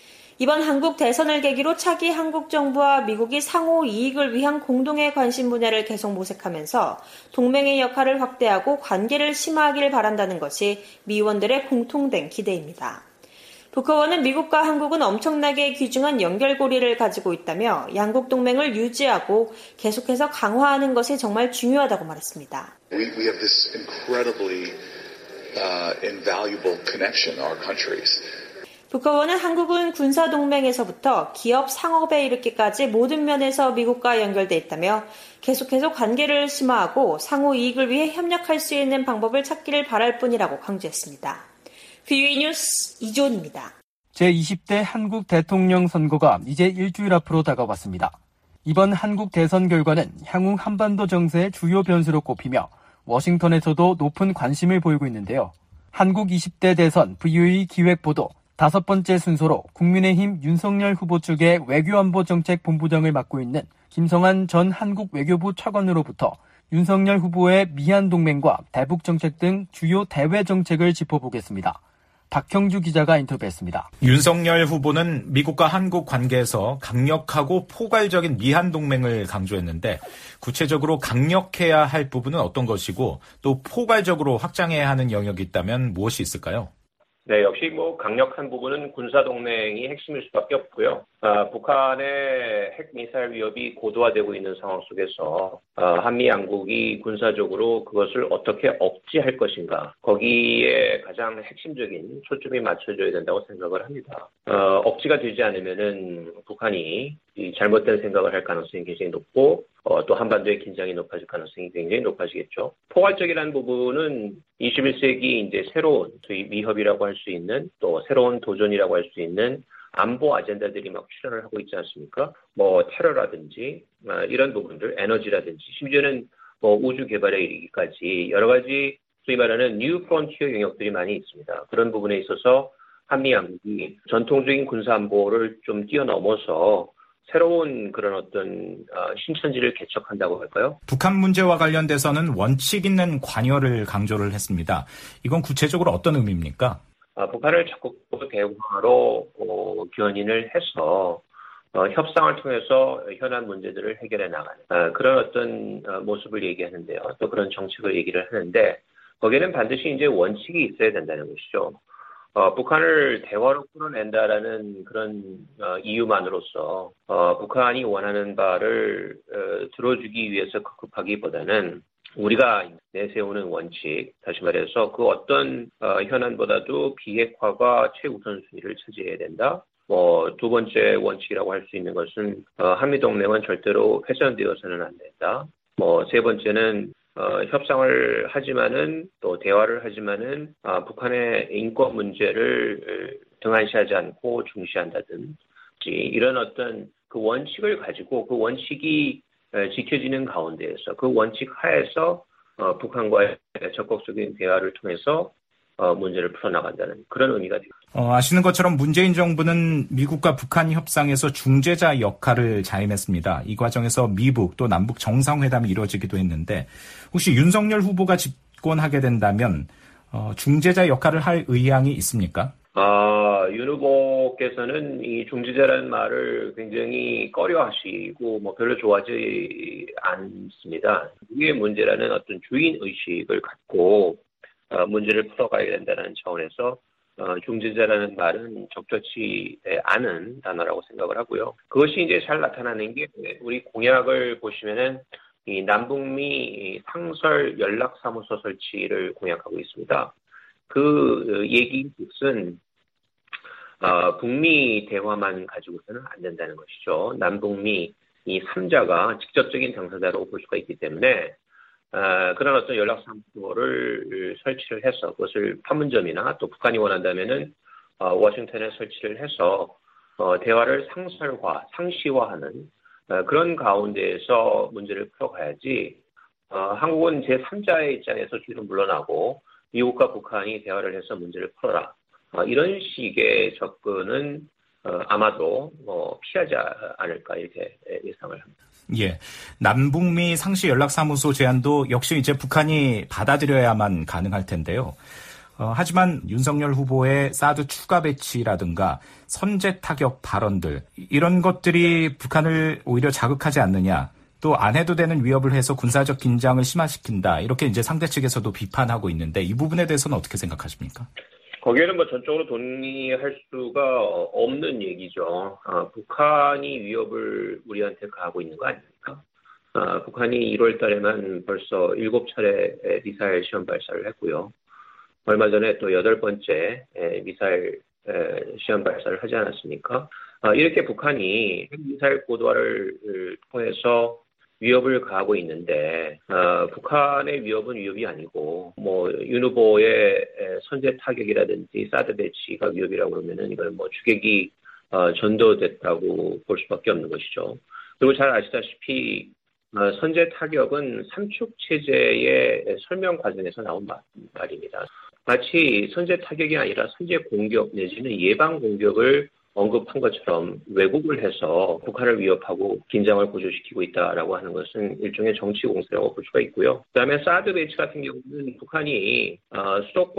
이번 한국 대선을 계기로 차기 한국 정부와 미국이 상호 이익을 위한 공동의 관심 분야를 계속 모색하면서 동맹의 역할을 확대하고 관계를 심화하길 바란다는 것이 미 의원들의 공통된 기대입니다. 북 의원은 미국과 한국은 엄청나게 귀중한 연결고리를 가지고 있다며 양국 동맹을 유지하고 계속해서 강화하는 것이 정말 중요하다고 말했습니다. We, we have this incredibly uh, invaluable connection, our countries. 북 의원은 한국은 군사동맹에서부터 기업 상업에 이르기까지 모든 면에서 미국과 연결돼 있다며 계속해서 관계를 심화하고 상호 이익을 위해 협력할 수 있는 방법을 찾기를 바랄 뿐이라고 강조했습니다. 브이오에이 뉴스 이조은입니다. 제이십 대 한국 대통령 선거가 이제 일주일 앞으로 다가왔습니다. 이번 한국 대선 결과는 향후 한반도 정세의 주요 변수로 꼽히며 워싱턴에서도 높은 관심을 보이고 있는데요. 한국 이십 대 대선 브이오에이 기획보도 다섯 번째 순서로 국민의힘 윤석열 후보 측의 외교안보정책본부장을 맡고 있는 김성한 전 한국 외교부 차관으로부터 윤석열 후보의 미한 동맹과 대북 정책 등 주요 대외 정책을 짚어보겠습니다. 박형주 기자가 인터뷰했습니다. 윤석열 후보는 미국과 한국 관계에서 강력하고 포괄적인 미한 동맹을 강조했는데 구체적으로 강력해야 할 부분은 어떤 것이고 또 포괄적으로 확장해야 하는 영역이 있다면 무엇이 있을까요? 네, 역시 뭐 강력한 부분은 군사동맹이 핵심일 수밖에 없고요. 아, 북한의 핵미사일 위협이 고도화되고 있는 상황 속에서 아, 한미 양국이 군사적으로 그것을 어떻게 억제할 것인가, 거기에 가장 핵심적인 초점이 맞춰져야 된다고 생각을 합니다. 어, 억지가 되지 않으면은 북한이 이 잘못된 생각을 할 가능성이 굉장히 높고 어, 또 한반도의 긴장이 높아질 가능성이 굉장히 높아지겠죠. 포괄적이라는 부분은 이십일 세기 이제 새로운 위협이라고 할 수 있는 또 새로운 도전이라고 할 수 있는 안보 아젠다들이 막 출현을 하고 있지 않습니까? 뭐 테러라든지 어, 이런 부분들, 에너지라든지 심지어는 뭐 우주 개발에 이르기까지 여러 가지 소위 말하는 뉴 프론티어 영역들이 많이 있습니다. 그런 부분에 있어서 한미 양국이 전통적인 군사 안보를 좀 뛰어넘어서 새로운 그런 어떤 신천지를 개척한다고 할까요? 북한 문제와 관련돼서는 원칙 있는 관여를 강조를 했습니다. 이건 구체적으로 어떤 의미입니까? 아, 북한을 적극 대화로 어, 견인을 해서 어, 협상을 통해서 현안 문제들을 해결해 나가는 아, 그런 어떤 어, 모습을 얘기하는데요. 또 그런 정책을 얘기를 하는데 거기에는 반드시 이제 원칙이 있어야 된다는 것이죠. 어, 북한을 대화로 끌어낸다라는 그런 어, 이유만으로서 어, 북한이 원하는 바를 어, 들어주기 위해서 급급하기보다는 우리가 내세우는 원칙, 다시 말해서 그 어떤 어, 현안보다도 비핵화가 최우선순위를 차지해야 된다. 뭐 두 번째 원칙이라고 할 수 있는 것은 어, 한미동맹은 절대로 훼손되어서는 안 된다. 뭐 세 번째는 어, 협상을 하지만은 또 대화를 하지만은 어, 북한의 인권 문제를 등한시하지 않고 중시한다든지 이런 어떤 그 원칙을 가지고 그 원칙이 에, 지켜지는 가운데에서 그 원칙 하에서 어, 북한과의 적극적인 대화를 통해서 어, 문제를 풀어나간다는 그런 의미가 됩니다. 어, 아시는 것처럼 문재인 정부는 미국과 북한 협상에서 중재자 역할을 자임했습니다. 이 과정에서 미북 또 남북 정상회담이 이루어지기도 했는데 혹시 윤석열 후보가 집권하게 된다면 어, 중재자 역할을 할 의향이 있습니까? 아, 윤 후보께서는 이 중재자라는 말을 굉장히 꺼려하시고 뭐 별로 좋아하지 않습니다. 이게 문제라는 어떤 주인 의식을 갖고 어, 문제를 풀어가야 된다는 차원에서 어, 중재자라는 말은 적절치 않은 단어라고 생각을 하고요. 그것이 이제 잘 나타나는 게 우리 공약을 보시면은 이 남북미 상설 연락사무소 설치를 공약하고 있습니다. 그 얘기즉슨 어, 북미 대화만 가지고서는 안 된다는 것이죠. 남북미 이 삼자가 직접적인 당사자로 볼 수가 있기 때문에 어, 그런 어떤 연락사무소를 설치를 해서 그것을 판문점이나 또 북한이 원한다면은 어, 워싱턴에 설치를 해서 어, 대화를 상설화, 상시화하는 어, 그런 가운데에서 문제를 풀어가야지 어, 한국은 제삼자의 입장에서 뒤로 물러나고 미국과 북한이 대화를 해서 문제를 풀어라. 어, 이런 식의 접근은 어, 아마도 어, 피하지 않을까 이렇게 예상을 합니다. 예, 남북미 상시 연락사무소 제안도 역시 이제 북한이 받아들여야만 가능할 텐데요. 어, 하지만 윤석열 후보의 사드 추가 배치라든가 선제 타격 발언들 이런 것들이 북한을 오히려 자극하지 않느냐, 또 안 해도 되는 위협을 해서 군사적 긴장을 심화시킨다 이렇게 이제 상대 측에서도 비판하고 있는데 이 부분에 대해서는 어떻게 생각하십니까? 거기에는 뭐 전적으로 동의할 수가 없는 얘기죠. 아, 북한이 위협을 우리한테 가하고 있는 거 아닙니까? 아, 북한이 일월 달에만 벌써 일곱 차례 미사일 시험 발사를 했고요. 얼마 전에 또 여덟 번째 미사일 시험 발사를 하지 않았습니까? 아, 이렇게 북한이 핵미사일 고도화를 통해서 위협을 가하고 있는데 어, 북한의 위협은 위협이 아니고 뭐 윤 후보의 선제 타격이라든지 사드 배치가 위협이라고 그러면은 이걸 뭐 주객이 어, 전도됐다고 볼 수밖에 없는 것이죠. 그리고 잘 아시다시피 어, 선제 타격은 삼축 체제의 설명 과정에서 나온 말, 말입니다. 마치 선제 타격이 아니라 선제 공격 내지는 예방 공격을 언급한 것처럼 왜곡을 해서 북한을 위협하고 긴장을 고조시키고 있다라고 하는 것은 일종의 정치 공세라고 볼 수가 있고요. 그다음에 사드 배치 같은 경우는 북한이 어,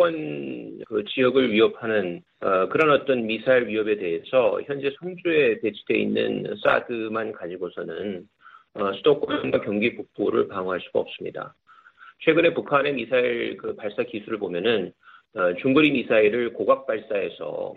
수도권 그 지역을 위협하는 어, 그런 어떤 미사일 위협에 대해서 현재 성주에 배치되어 있는 사드만 가지고서는 어, 수도권과 경기 북부를 방어할 수가 없습니다. 최근에 북한의 미사일 그 발사 기술을 보면은 어, 중거리 미사일을 고각 발사해서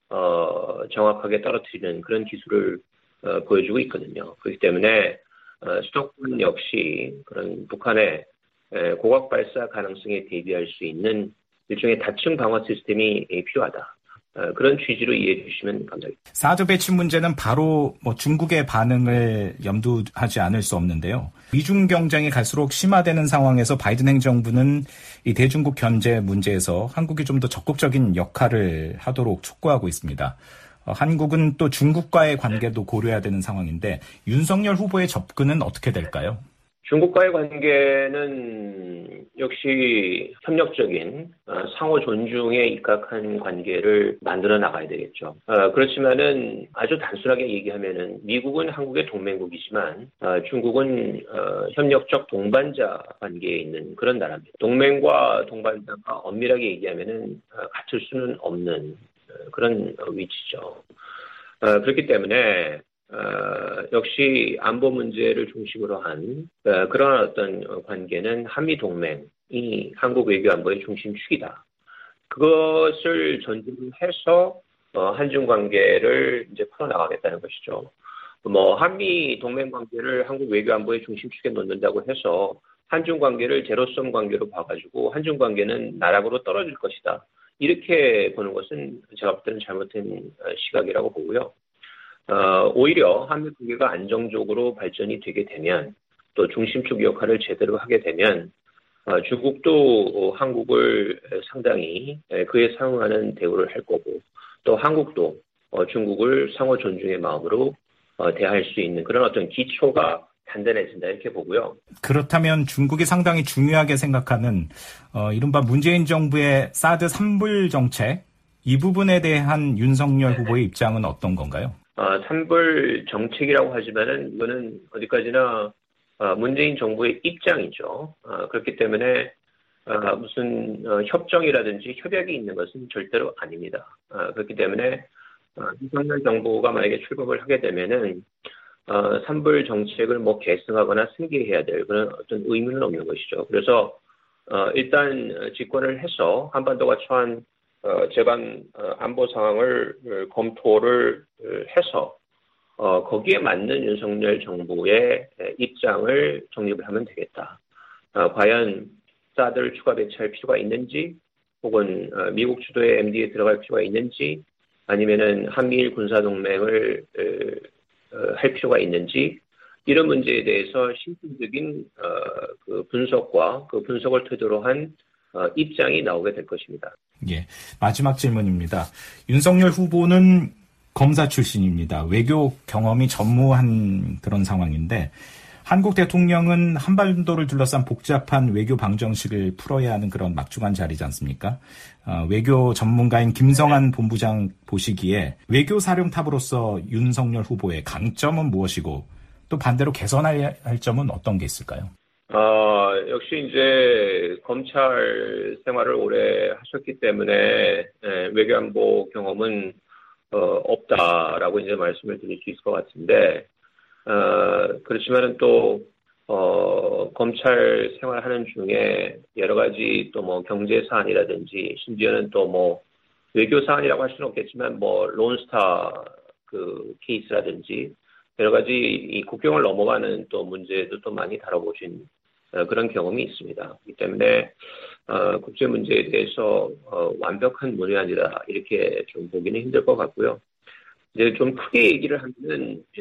어, 정확하게 떨어뜨리는 그런 기술을 어, 보여주고 있거든요. 그렇기 때문에 어, 수도권 역시 그런 북한의 에, 고각 발사 가능성에 대비할 수 있는 일종의 다층 방어 시스템이 필요하다. 어, 그런 취지로 이해해 주시면 감사하겠습니다. 사드 배치 문제는 바로 뭐 중국의 반응을 염두하지 않을 수 없는데요. 미중 경쟁이 갈수록 심화되는 상황에서 바이든 행정부는 이 대중국 견제 문제에서 한국이 좀 더 적극적인 역할을 하도록 촉구하고 있습니다. 어, 한국은 또 중국과의 관계도 고려해야 되는 상황인데 윤석열 후보의 접근은 어떻게 될까요? 중국과의 관계는 역시 협력적인 상호 존중에 입각한 관계를 만들어 나가야 되겠죠. 그렇지만은 아주 단순하게 얘기하면은 미국은 한국의 동맹국이지만 중국은 협력적 동반자 관계에 있는 그런 나라입니다. 동맹과 동반자가 엄밀하게 얘기하면은 같을 수는 없는 그런 위치죠. 그렇기 때문에 어, 역시 안보 문제를 중심으로 한 어, 그런 어떤 관계는 한미동맹이 한국 외교안보의 중심축이다. 그것을 전제해서 어, 한중 관계를 이제 풀어나가겠다는 것이죠. 뭐 한미 동맹 관계를 한국 외교안보의 중심축에 놓는다고 해서 한중 관계를 제로섬 관계로 봐가지고 한중 관계는 나락으로 떨어질 것이다. 이렇게 보는 것은 제가 볼 때는 잘못된 시각이라고 보고요. 어, 오히려 한미 관계가 안정적으로 발전이 되게 되면 또 중심축 역할을 제대로 하게 되면 어, 중국도 어, 한국을 상당히 그에 상응하는 대우를 할 거고 또 한국도 어, 중국을 상호 존중의 마음으로 어, 대할 수 있는 그런 어떤 기초가 단단해진다 이렇게 보고요. 그렇다면 중국이 상당히 중요하게 생각하는 어, 이른바 문재인 정부의 사드 삼불 정책 이 부분에 대한 윤석열 네네. 후보의 입장은 어떤 건가요? 어, 삼불 정책이라고 하지만은 이거는 어디까지나 어, 문재인 정부의 입장이죠. 어, 그렇기 때문에 어, 무슨 어, 협정이라든지 협약이 있는 것은 절대로 아닙니다. 어, 그렇기 때문에 어, 윤석열 정부가 만약에 출범을 하게 되면은 어, 삼불 정책을 뭐 계승하거나 승계해야 될 그런 어떤 의무는 없는 것이죠. 그래서 어, 일단 집권을 해서 한반도가 처한 어, 제반 어, 안보 상황을 어, 검토를 어, 해서 어, 거기에 맞는 윤석열 정부의 입장을 정립을 하면 되겠다. 어, 과연 사드를 추가 배치할 필요가 있는지, 혹은 어, 미국 주도의 엠디에 들어갈 필요가 있는지, 아니면은 한미일 군사동맹을 어, 어, 할 필요가 있는지, 이런 문제에 대해서 신중적인 어, 그 분석과 그 분석을 토대로 한 어, 입장이 나오게 될 것입니다. 예, 마지막 질문입니다. 윤석열 후보는 검사 출신입니다. 외교 경험이 전무한 그런 상황인데 한국 대통령은 한반도를 둘러싼 복잡한 외교 방정식을 풀어야 하는 그런 막중한 자리지 않습니까? 어, 외교 전문가인 김성한 본부장 보시기에 외교 사령탑으로서 윤석열 후보의 강점은 무엇이고 또 반대로 개선해야 할 점은 어떤 게 있을까요? 어, 역시 이제 검찰 생활을 오래 하셨기 때문에 예, 외교안보 경험은 어, 없다라고 이제 말씀을 드릴 수 있을 것 같은데, 어, 그렇지만은 또, 어, 검찰 생활하는 중에 여러 가지 또 뭐 경제 사안이라든지 심지어는 또 뭐 외교 사안이라고 할 수는 없겠지만 뭐 론스타 그 케이스라든지 여러 가지 이 국경을 넘어가는 또 문제도 또 많이 다뤄보신 어, 그런 경험이 있습니다. 그렇기 때문에 어, 국제 문제에 대해서 어, 완벽한 문외한이다 이렇게 좀 보기는 힘들 것 같고요. 이제 좀 크게 얘기를 하면은 어,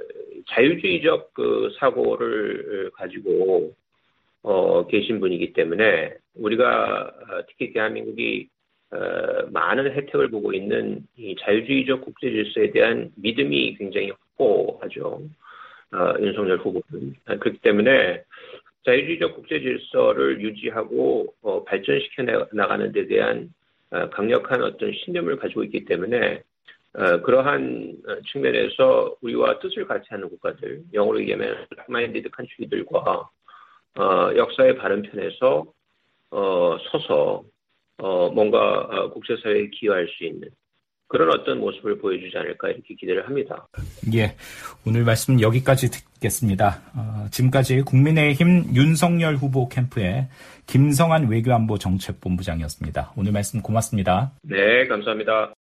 자유주의적 그 사고를 가지고 어, 계신 분이기 때문에 우리가 어, 특히 대한민국이 어, 많은 혜택을 보고 있는 이 자유주의적 국제 질서에 대한 믿음이 굉장히 확고하죠. 어, 윤석열 후보는. 그렇기 때문에 자유주의적 국제 질서를 유지하고 어, 발전시켜 나가는 데 대한 어, 강력한 어떤 신념을 가지고 있기 때문에 어, 그러한 측면에서 우리와 뜻을 같이 하는 국가들, 영어로 얘기하면 like-minded country들과 어, 역사의 바른 편에서 어, 서서 어, 뭔가 어, 국제사회에 기여할 수 있는 그런 어떤 모습을 보여주지 않을까 이렇게 기대를 합니다. 예, 오늘 말씀 여기까지 듣겠습니다. 어, 지금까지 국민의힘 윤석열 후보 캠프의 김성한 외교안보 정책본부장이었습니다. 오늘 말씀 고맙습니다. 네, 감사합니다.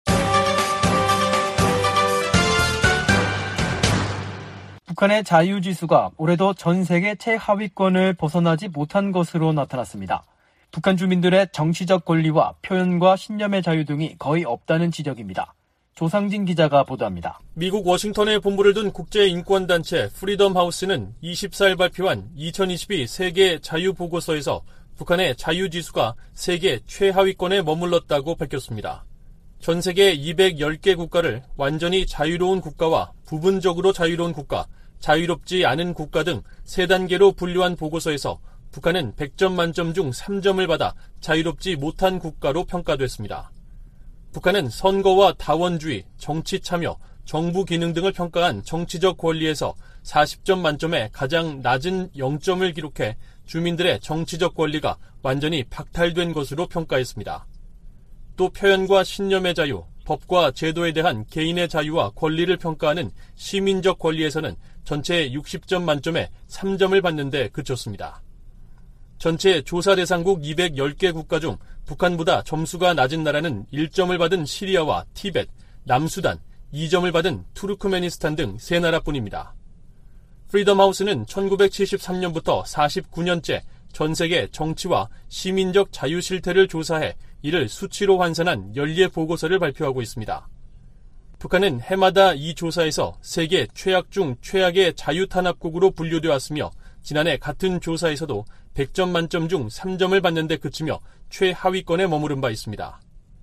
북한의 자유지수가 올해도 전 세계 최하위권을 벗어나지 못한 것으로 나타났습니다. 북한 주민들의 정치적 권리와 표현과 신념의 자유 등이 거의 없다는 지적입니다. 조상진 기자가 보도합니다. 미국 워싱턴에 본부를 둔 국제인권단체 프리덤 하우스는 이십사 일 발표한 이천이십이 세계 자유보고서에서 북한의 자유지수가 세계 최하위권에 머물렀다고 밝혔습니다. 전 세계 이백십 개 국가를 완전히 자유로운 국가와 부분적으로 자유로운 국가, 자유롭지 않은 국가 등 세 단계로 분류한 보고서에서 북한은 백 점 만점 중 삼 점을 받아 자유롭지 못한 국가로 평가됐습니다. 북한은 선거와 다원주의, 정치 참여, 정부 기능 등을 평가한 정치적 권리에서 사십 점 만점에 가장 낮은 영 점을 기록해 주민들의 정치적 권리가 완전히 박탈된 것으로 평가했습니다. 또 표현과 신념의 자유, 법과 제도에 대한 개인의 자유와 권리를 평가하는 시민적 권리에서는 전체 육십 점 만점에 삼 점을 받는 데 그쳤습니다. 전체 조사 대상국 이백십 개 국가 중 북한보다 점수가 낮은 나라는 일 점을 받은 시리아와 티벳, 남수단, 이 점을 받은 투르크메니스탄 등 세 나라뿐입니다. 프리덤 하우스는 천구백칠십삼 년부터 사십구 년째 전 세계 정치와 시민적 자유 실태를 조사해 이를 수치로 환산한 연례 보고서를 발표하고 있습니다. 북한은 해마다 이 조사에서 세계 최악 중 최악의 자유탄압국으로 분류되어 왔으며 지난해 같은 조사에서도 백 점 만점 중 삼 점을 받는 데 그치며 최하위권에 머무른 바 있습니다.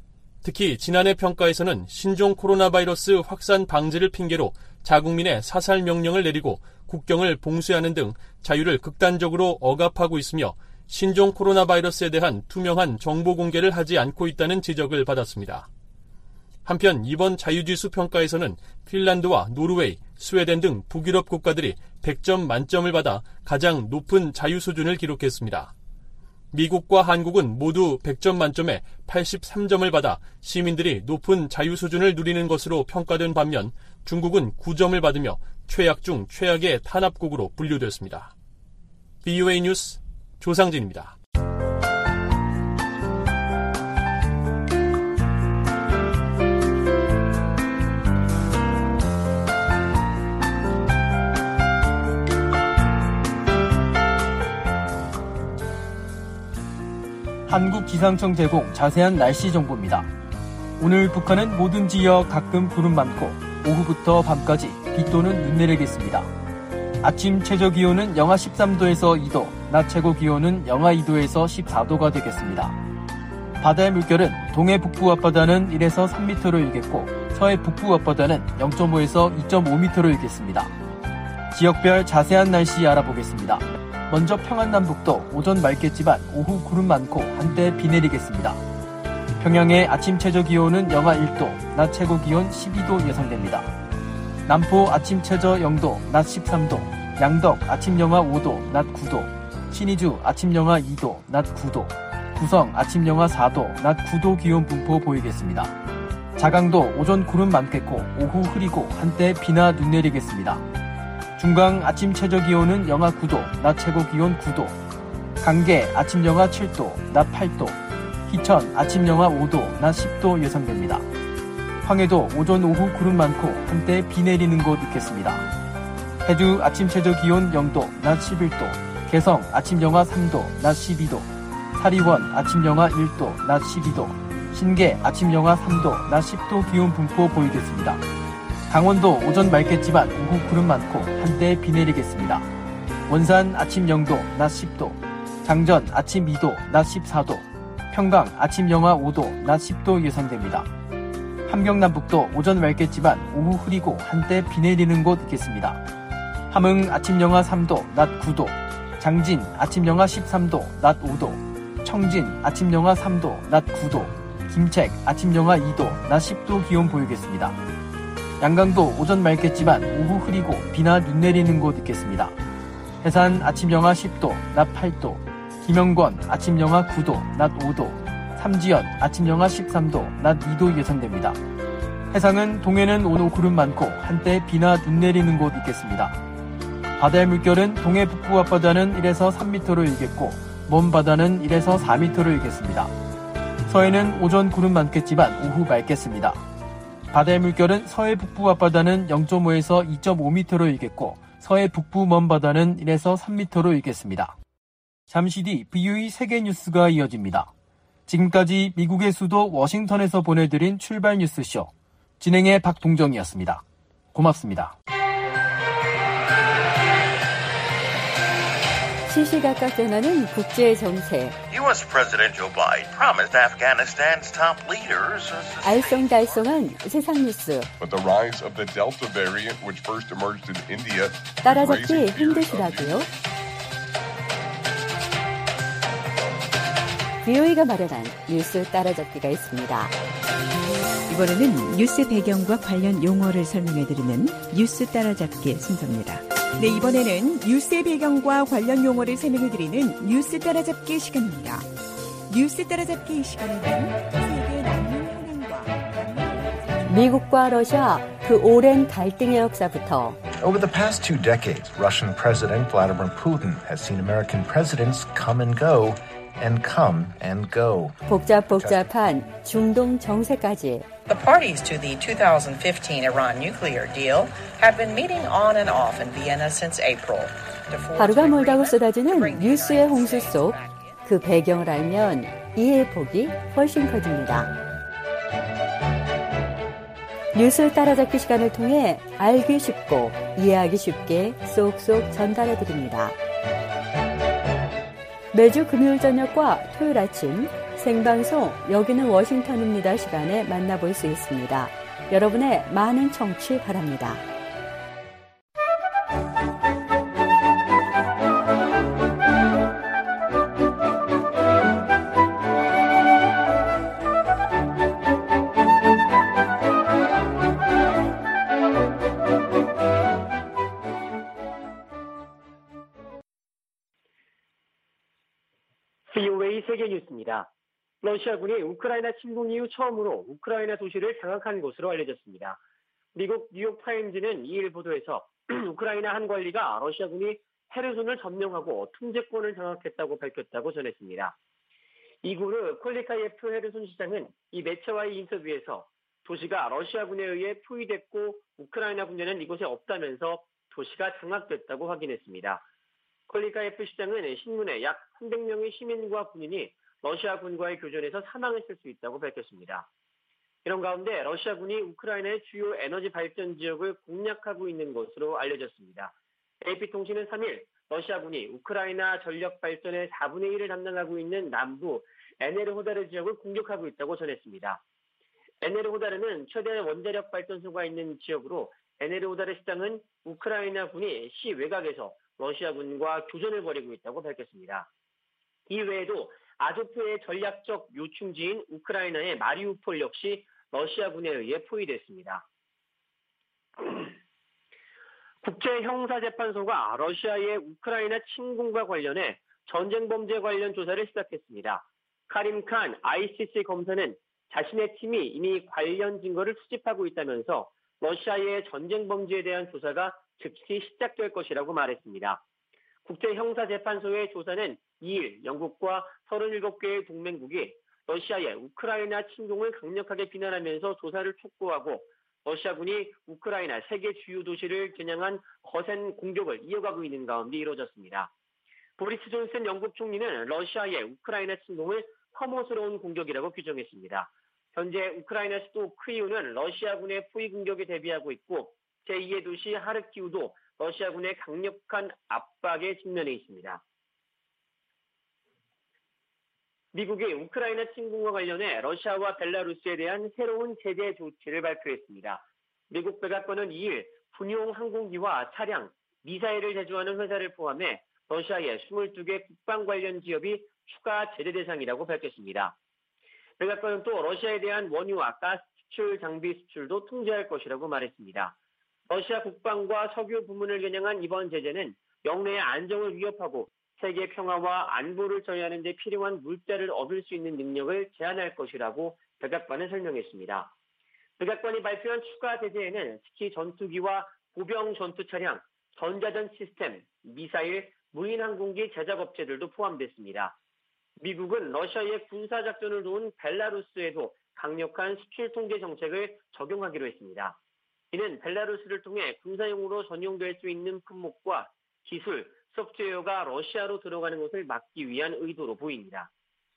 특히 지난해 평가에서는 신종 코로나 바이러스 확산 방지를 핑계로 자국민의 사살 명령을 내리고 국경을 봉쇄하는 등 자유를 극단적으로 억압하고 있으며 신종 코로나 바이러스에 대한 투명한 정보 공개를 하지 않고 있다는 지적을 받았습니다. 한편 이번 자유지수 평가에서는 핀란드와 노르웨이, 스웨덴 등 북유럽 국가들이 백 점 만점을 받아 가장 높은 자유 수준을 기록했습니다. 미국과 한국은 모두 백 점 만점에 팔십삼 점을 받아 시민들이 높은 자유 수준을 누리는 것으로 평가된 반면 중국은 구 점을 받으며 최악 중 최악의 탄압국으로 분류됐습니다. 브이오에이 뉴스 조상진입니다. 한국기상청 제공 자세한 날씨 정보입니다. 오늘 북한은 모든 지역 가끔 구름 많고 오후부터 밤까지 비 또는 눈 내리겠습니다. 아침 최저기온은 영하 십삼 도에서 이 도, 낮 최고기온은 영하 이 도에서 십사 도가 되겠습니다. 바다의 물결은 동해 북부 앞바다는 일에서 삼 미터로 일겠고 서해 북부 앞바다는 영 점 오에서 이 점 오 미터로 일겠습니다. 지역별 자세한 날씨 알아보겠습니다. 먼저 평안남북도 오전 맑겠지만 오후 구름 많고 한때 비 내리겠습니다. 평양의 아침 최저기온은 영하 일 도, 낮 최고기온 십이 도 예상됩니다. 남포 아침 최저 영 도, 낮 십삼 도, 양덕 아침 영하 오 도, 낮 구 도, 신의주 아침 영하 이 도, 낮 구 도, 구성 아침 영하 사 도, 낮 구 도 기온 분포 보이겠습니다. 자강도 오전 구름 많겠고 오후 흐리고 한때 비나 눈 내리겠습니다. 중강 아침 최저기온은 영하 구 도, 낮 최고기온 구 도, 강계 아침 영하 칠 도, 낮 팔 도, 희천 아침 영하 오 도, 낮 십 도 예상됩니다. 황해도 오전 오후 구름 많고 한때 비 내리는 곳 있겠습니다. 해주 아침 최저기온 영 도, 낮 십일 도, 개성 아침 영하 삼 도, 낮 십이 도, 사리원 아침 영하 일 도, 낮 십이 도, 신계 아침 영하 삼 도, 낮 십 도 기온 분포 보이겠습니다. 강원도 오전 맑겠지만 오후 구름 많고 한때 비 내리겠습니다. 원산 아침 영 도, 낮 십 도, 장전 아침 이 도, 낮 십사 도, 평강 아침 영하 오 도, 낮 십 도 예상됩니다. 함경남북도 오전 맑겠지만 오후 흐리고 한때 비 내리는 곳 있겠습니다. 함흥 아침 영하 삼 도, 낮 구 도, 장진 아침 영하 십삼 도, 낮 오 도, 청진 아침 영하 삼 도, 낮 구 도, 김책 아침 영하 이 도, 낮 십 도 기온 보이겠습니다. 양강도 오전 맑겠지만 오후 흐리고 비나 눈 내리는 곳 있겠습니다. 해산 아침 영하 십 도, 낮 팔 도, 김영권 아침 영하 구 도, 낮 오 도, 삼지연 아침 영하 십삼 도, 낮 이 도 예상됩니다. 해상은 동해는 오후 구름 많고 한때 비나 눈 내리는 곳 있겠습니다. 바다의 물결은 동해 북부 앞바다는 일에서 삼 미터로 일겠고 먼 바다는 일에서 사 미터로 일겠습니다. 서해는 오전 구름 많겠지만 오후 맑겠습니다. 바다의 물결은 서해 북부 앞바다는 영 점 오에서 이 점 오 미터로 일겠고 서해 북부 먼 바다는 일에서 삼 미터로 일겠습니다. 잠시 뒤 브이오에이 세계 뉴스가 이어집니다. 지금까지 미국의 수도 워싱턴에서 보내드린 출발 뉴스쇼 진행의 박동정이었습니다. 고맙습니다. 시시각각 변하는 국제 정세. U S President Joe Biden promised Afghanistan's top leaders. 알쏭달쏭한 세상 뉴스. But the rise of the Delta variant, which first emerged in India, 따라잡기 힘드시다고요? 브이오에이가 마련한 뉴스 따라잡기가 있습니다. 이번에는 뉴스 배경과 관련 용어를 설명해드리는 뉴스 따라잡기 순서입니다. 네, 이번에는 뉴스의 배경과 관련 용어를 설명해드리는 뉴스 따라잡기 시간입니다. 뉴스 따라잡기 시간에는 세계 난민 현황과 미국과 러시아 그 오랜 갈등의 역사부터 Over the past two decades, Russian President Vladimir Putin has seen American presidents come and go and come and go. 복잡복잡한 중동 정세까지 The parties to the two thousand fifteen Iran nuclear deal have been meeting on and off in Vienna since April. 하루가 멀다고 쏟아지는 뉴스의 홍수 속 그 배경을 알면 이해의 폭이 훨씬 커집니다. 뉴스 따라잡기 시간을 통해 알기 쉽고 이해하기 쉽게 쏙쏙 전달해드립니다. 매주 금요일 저녁과 토요일 아침 생방송 여기는 워싱턴입니다 시간에 만나볼 수 있습니다. 여러분의 많은 청취 바랍니다. 브이오에이 세계 뉴스입니다. 러시아군이 우크라이나 침공 이후 처음으로 우크라이나 도시를 장악한 것으로 알려졌습니다. 미국 뉴욕타임즈는 이일 보도에서 우크라이나 한 관리가 러시아군이 헤르손을 점령하고 통제권을 장악했다고 밝혔다고 전했습니다. 이구르 콜리카예프 헤르손 시장은 이 매체와의 인터뷰에서 도시가 러시아군에 의해 포위됐고 우크라이나 군대는 이곳에 없다면서 도시가 장악됐다고 확인했습니다. 콜리카예프 시장은 신문에 약 삼백 명의 시민과 군인이 러시아군과의 교전에서 사망했을 수 있다고 밝혔습니다. 이런 가운데 러시아군이 우크라이나의 주요 에너지 발전 지역을 공략하고 있는 것으로 알려졌습니다. 에이피통신은 삼일 러시아군이 우크라이나 전력 발전의 사분의 일을 담당하고 있는 남부 에네르호다르 지역을 공격하고 있다고 전했습니다. 에네르호다르는 최대 원자력 발전소가 있는 지역으로 에네르호다르 시장은 우크라이나군이 시 외곽에서 러시아군과 교전을 벌이고 있다고 밝혔습니다. 이 외에도 아조프의 전략적 요충지인 우크라이나의 마리우폴 역시 러시아군에 의해 포위됐습니다. 국제형사재판소가 러시아의 우크라이나 침공과 관련해 전쟁범죄 관련 조사를 시작했습니다. 카림 칸 아이씨씨 검사는 자신의 팀이 이미 관련 증거를 수집하고 있다면서 러시아의 전쟁범죄에 대한 조사가 즉시 시작될 것이라고 말했습니다. 국제형사재판소의 조사는 이일 영국과 서른일곱 개의 동맹국이 러시아의 우크라이나 침공을 강력하게 비난하면서 조사를 촉구하고 러시아군이 우크라이나 세 개 주요 도시를 겨냥한 거센 공격을 이어가고 있는 가운데 이루어졌습니다. 보리스 존슨 영국 총리는 러시아의 우크라이나 침공을 혐오스러운 공격이라고 규정했습니다. 현재 우크라이나 수도 크이우는 러시아군의 포위 공격에 대비하고 있고 제이의 도시 하르키우도 러시아군의 강력한 압박에 직면해 있습니다. 미국이 우크라이나 침공과 관련해 러시아와 벨라루스에 대한 새로운 제재 조치를 발표했습니다. 미국 백악관은 이일 군용 항공기와 차량, 미사일을 제조하는 회사를 포함해 러시아의 이십이 개 국방 관련 기업이 추가 제재 대상이라고 밝혔습니다. 백악관은 또 러시아에 대한 원유와 가스 수출, 장비 수출도 통제할 것이라고 말했습니다. 러시아 국방과 석유 부문을 겨냥한 이번 제재는 영내의 안정을 위협하고 세계 평화와 안보를 저해하는 데 필요한 물자를 얻을 수 있는 능력을 제한할 것이라고 백악관은 설명했습니다. 백악관이 발표한 추가 제재에는 특히 전투기와 보병 전투 차량, 전자전 시스템, 미사일, 무인 항공기 제작 업체들도 포함됐습니다. 미국은 러시아의 군사작전을 도운 벨라루스에도 강력한 수출 통제 정책을 적용하기로 했습니다. 이는 벨라루스를 통해 군사용으로 전용될 수 있는 품목과 기술, 소프트웨어가 러시아로 들어가는 것을 막기 위한 의도로 보입니다.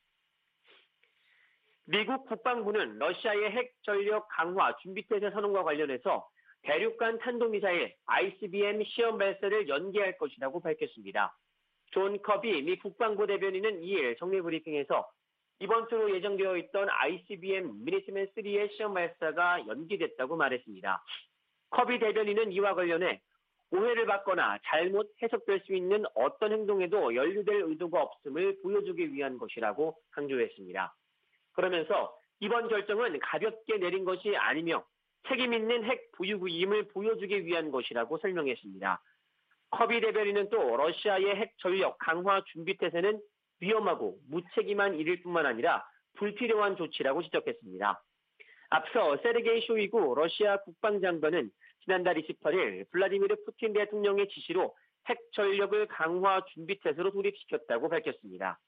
미국 국방부는 러시아의 핵 전력 강화 준비태세 선언과 관련해서 대륙간 탄도미사일 아이씨비엠 시험 발사를 연기할 것이라고 밝혔습니다. 존 커비 미 국방부 대변인은 이일 정례 브리핑에서 이번 주로 예정되어 있던 아이씨비엠 미니트맨 쓰리의 시험 발사가 연기됐다고 말했습니다. 커비 대변인은 이와 관련해 오해를 받거나 잘못 해석될 수 있는 어떤 행동에도 연루될 의도가 없음을 보여주기 위한 것이라고 강조했습니다. 그러면서 이번 결정은 가볍게 내린 것이 아니며 책임 있는 핵 보유국임을 보여주기 위한 것이라고 설명했습니다. 커비 대변인은 또 러시아의 핵 전력 강화 준비태세는 위험하고 무책임한 일일 뿐만 아니라 불필요한 조치라고 지적했습니다. 앞서 세르게이 쇼이구 러시아 국방장관은 지난달 이십팔일 블라디미르 푸틴 대통령의 지시로 핵 전력을 강화 준비태세로 돌입시켰다고 밝혔습니다.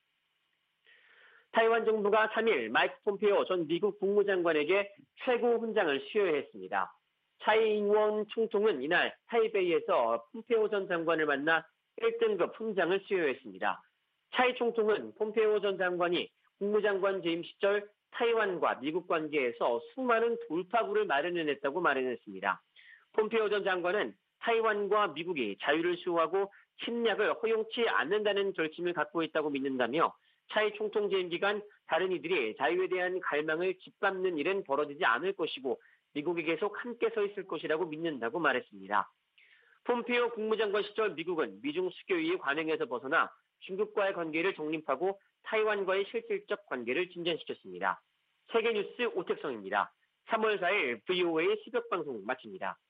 타이완 정부가 삼일 마이크 폼페오 전 미국 국무장관에게 최고 훈장을 수여했습니다. 차이잉원 총통은 이날 타이베이에서 폼페오 전 장관을 만나 일 등급 훈장을 수여했습니다. 차이 총통은 폼페오 전 장관이 국무장관 재임 시절 타이완과 미국 관계에서 수많은 돌파구를 마련해냈다고 말해냈습니다. 폼페오 전 장관은 타이완과 미국이 자유를 수호하고 침략을 허용치 않는다는 결심을 갖고 있다고 믿는다며 차이 총통 재임 기간 다른 이들이 자유에 대한 갈망을 짓밟는 일은 벌어지지 않을 것이고 미국이 계속 함께 서 있을 것이라고 믿는다고 말했습니다. 폼페이오 국무장관 시절 미국은 미중 수교위의 관행에서 벗어나 중국과의 관계를 정립하고 타이완과의 실질적 관계를 진전시켰습니다. 세계뉴스 오택성입니다. 삼월 사일 브이오에이 새벽방송 마칩니다.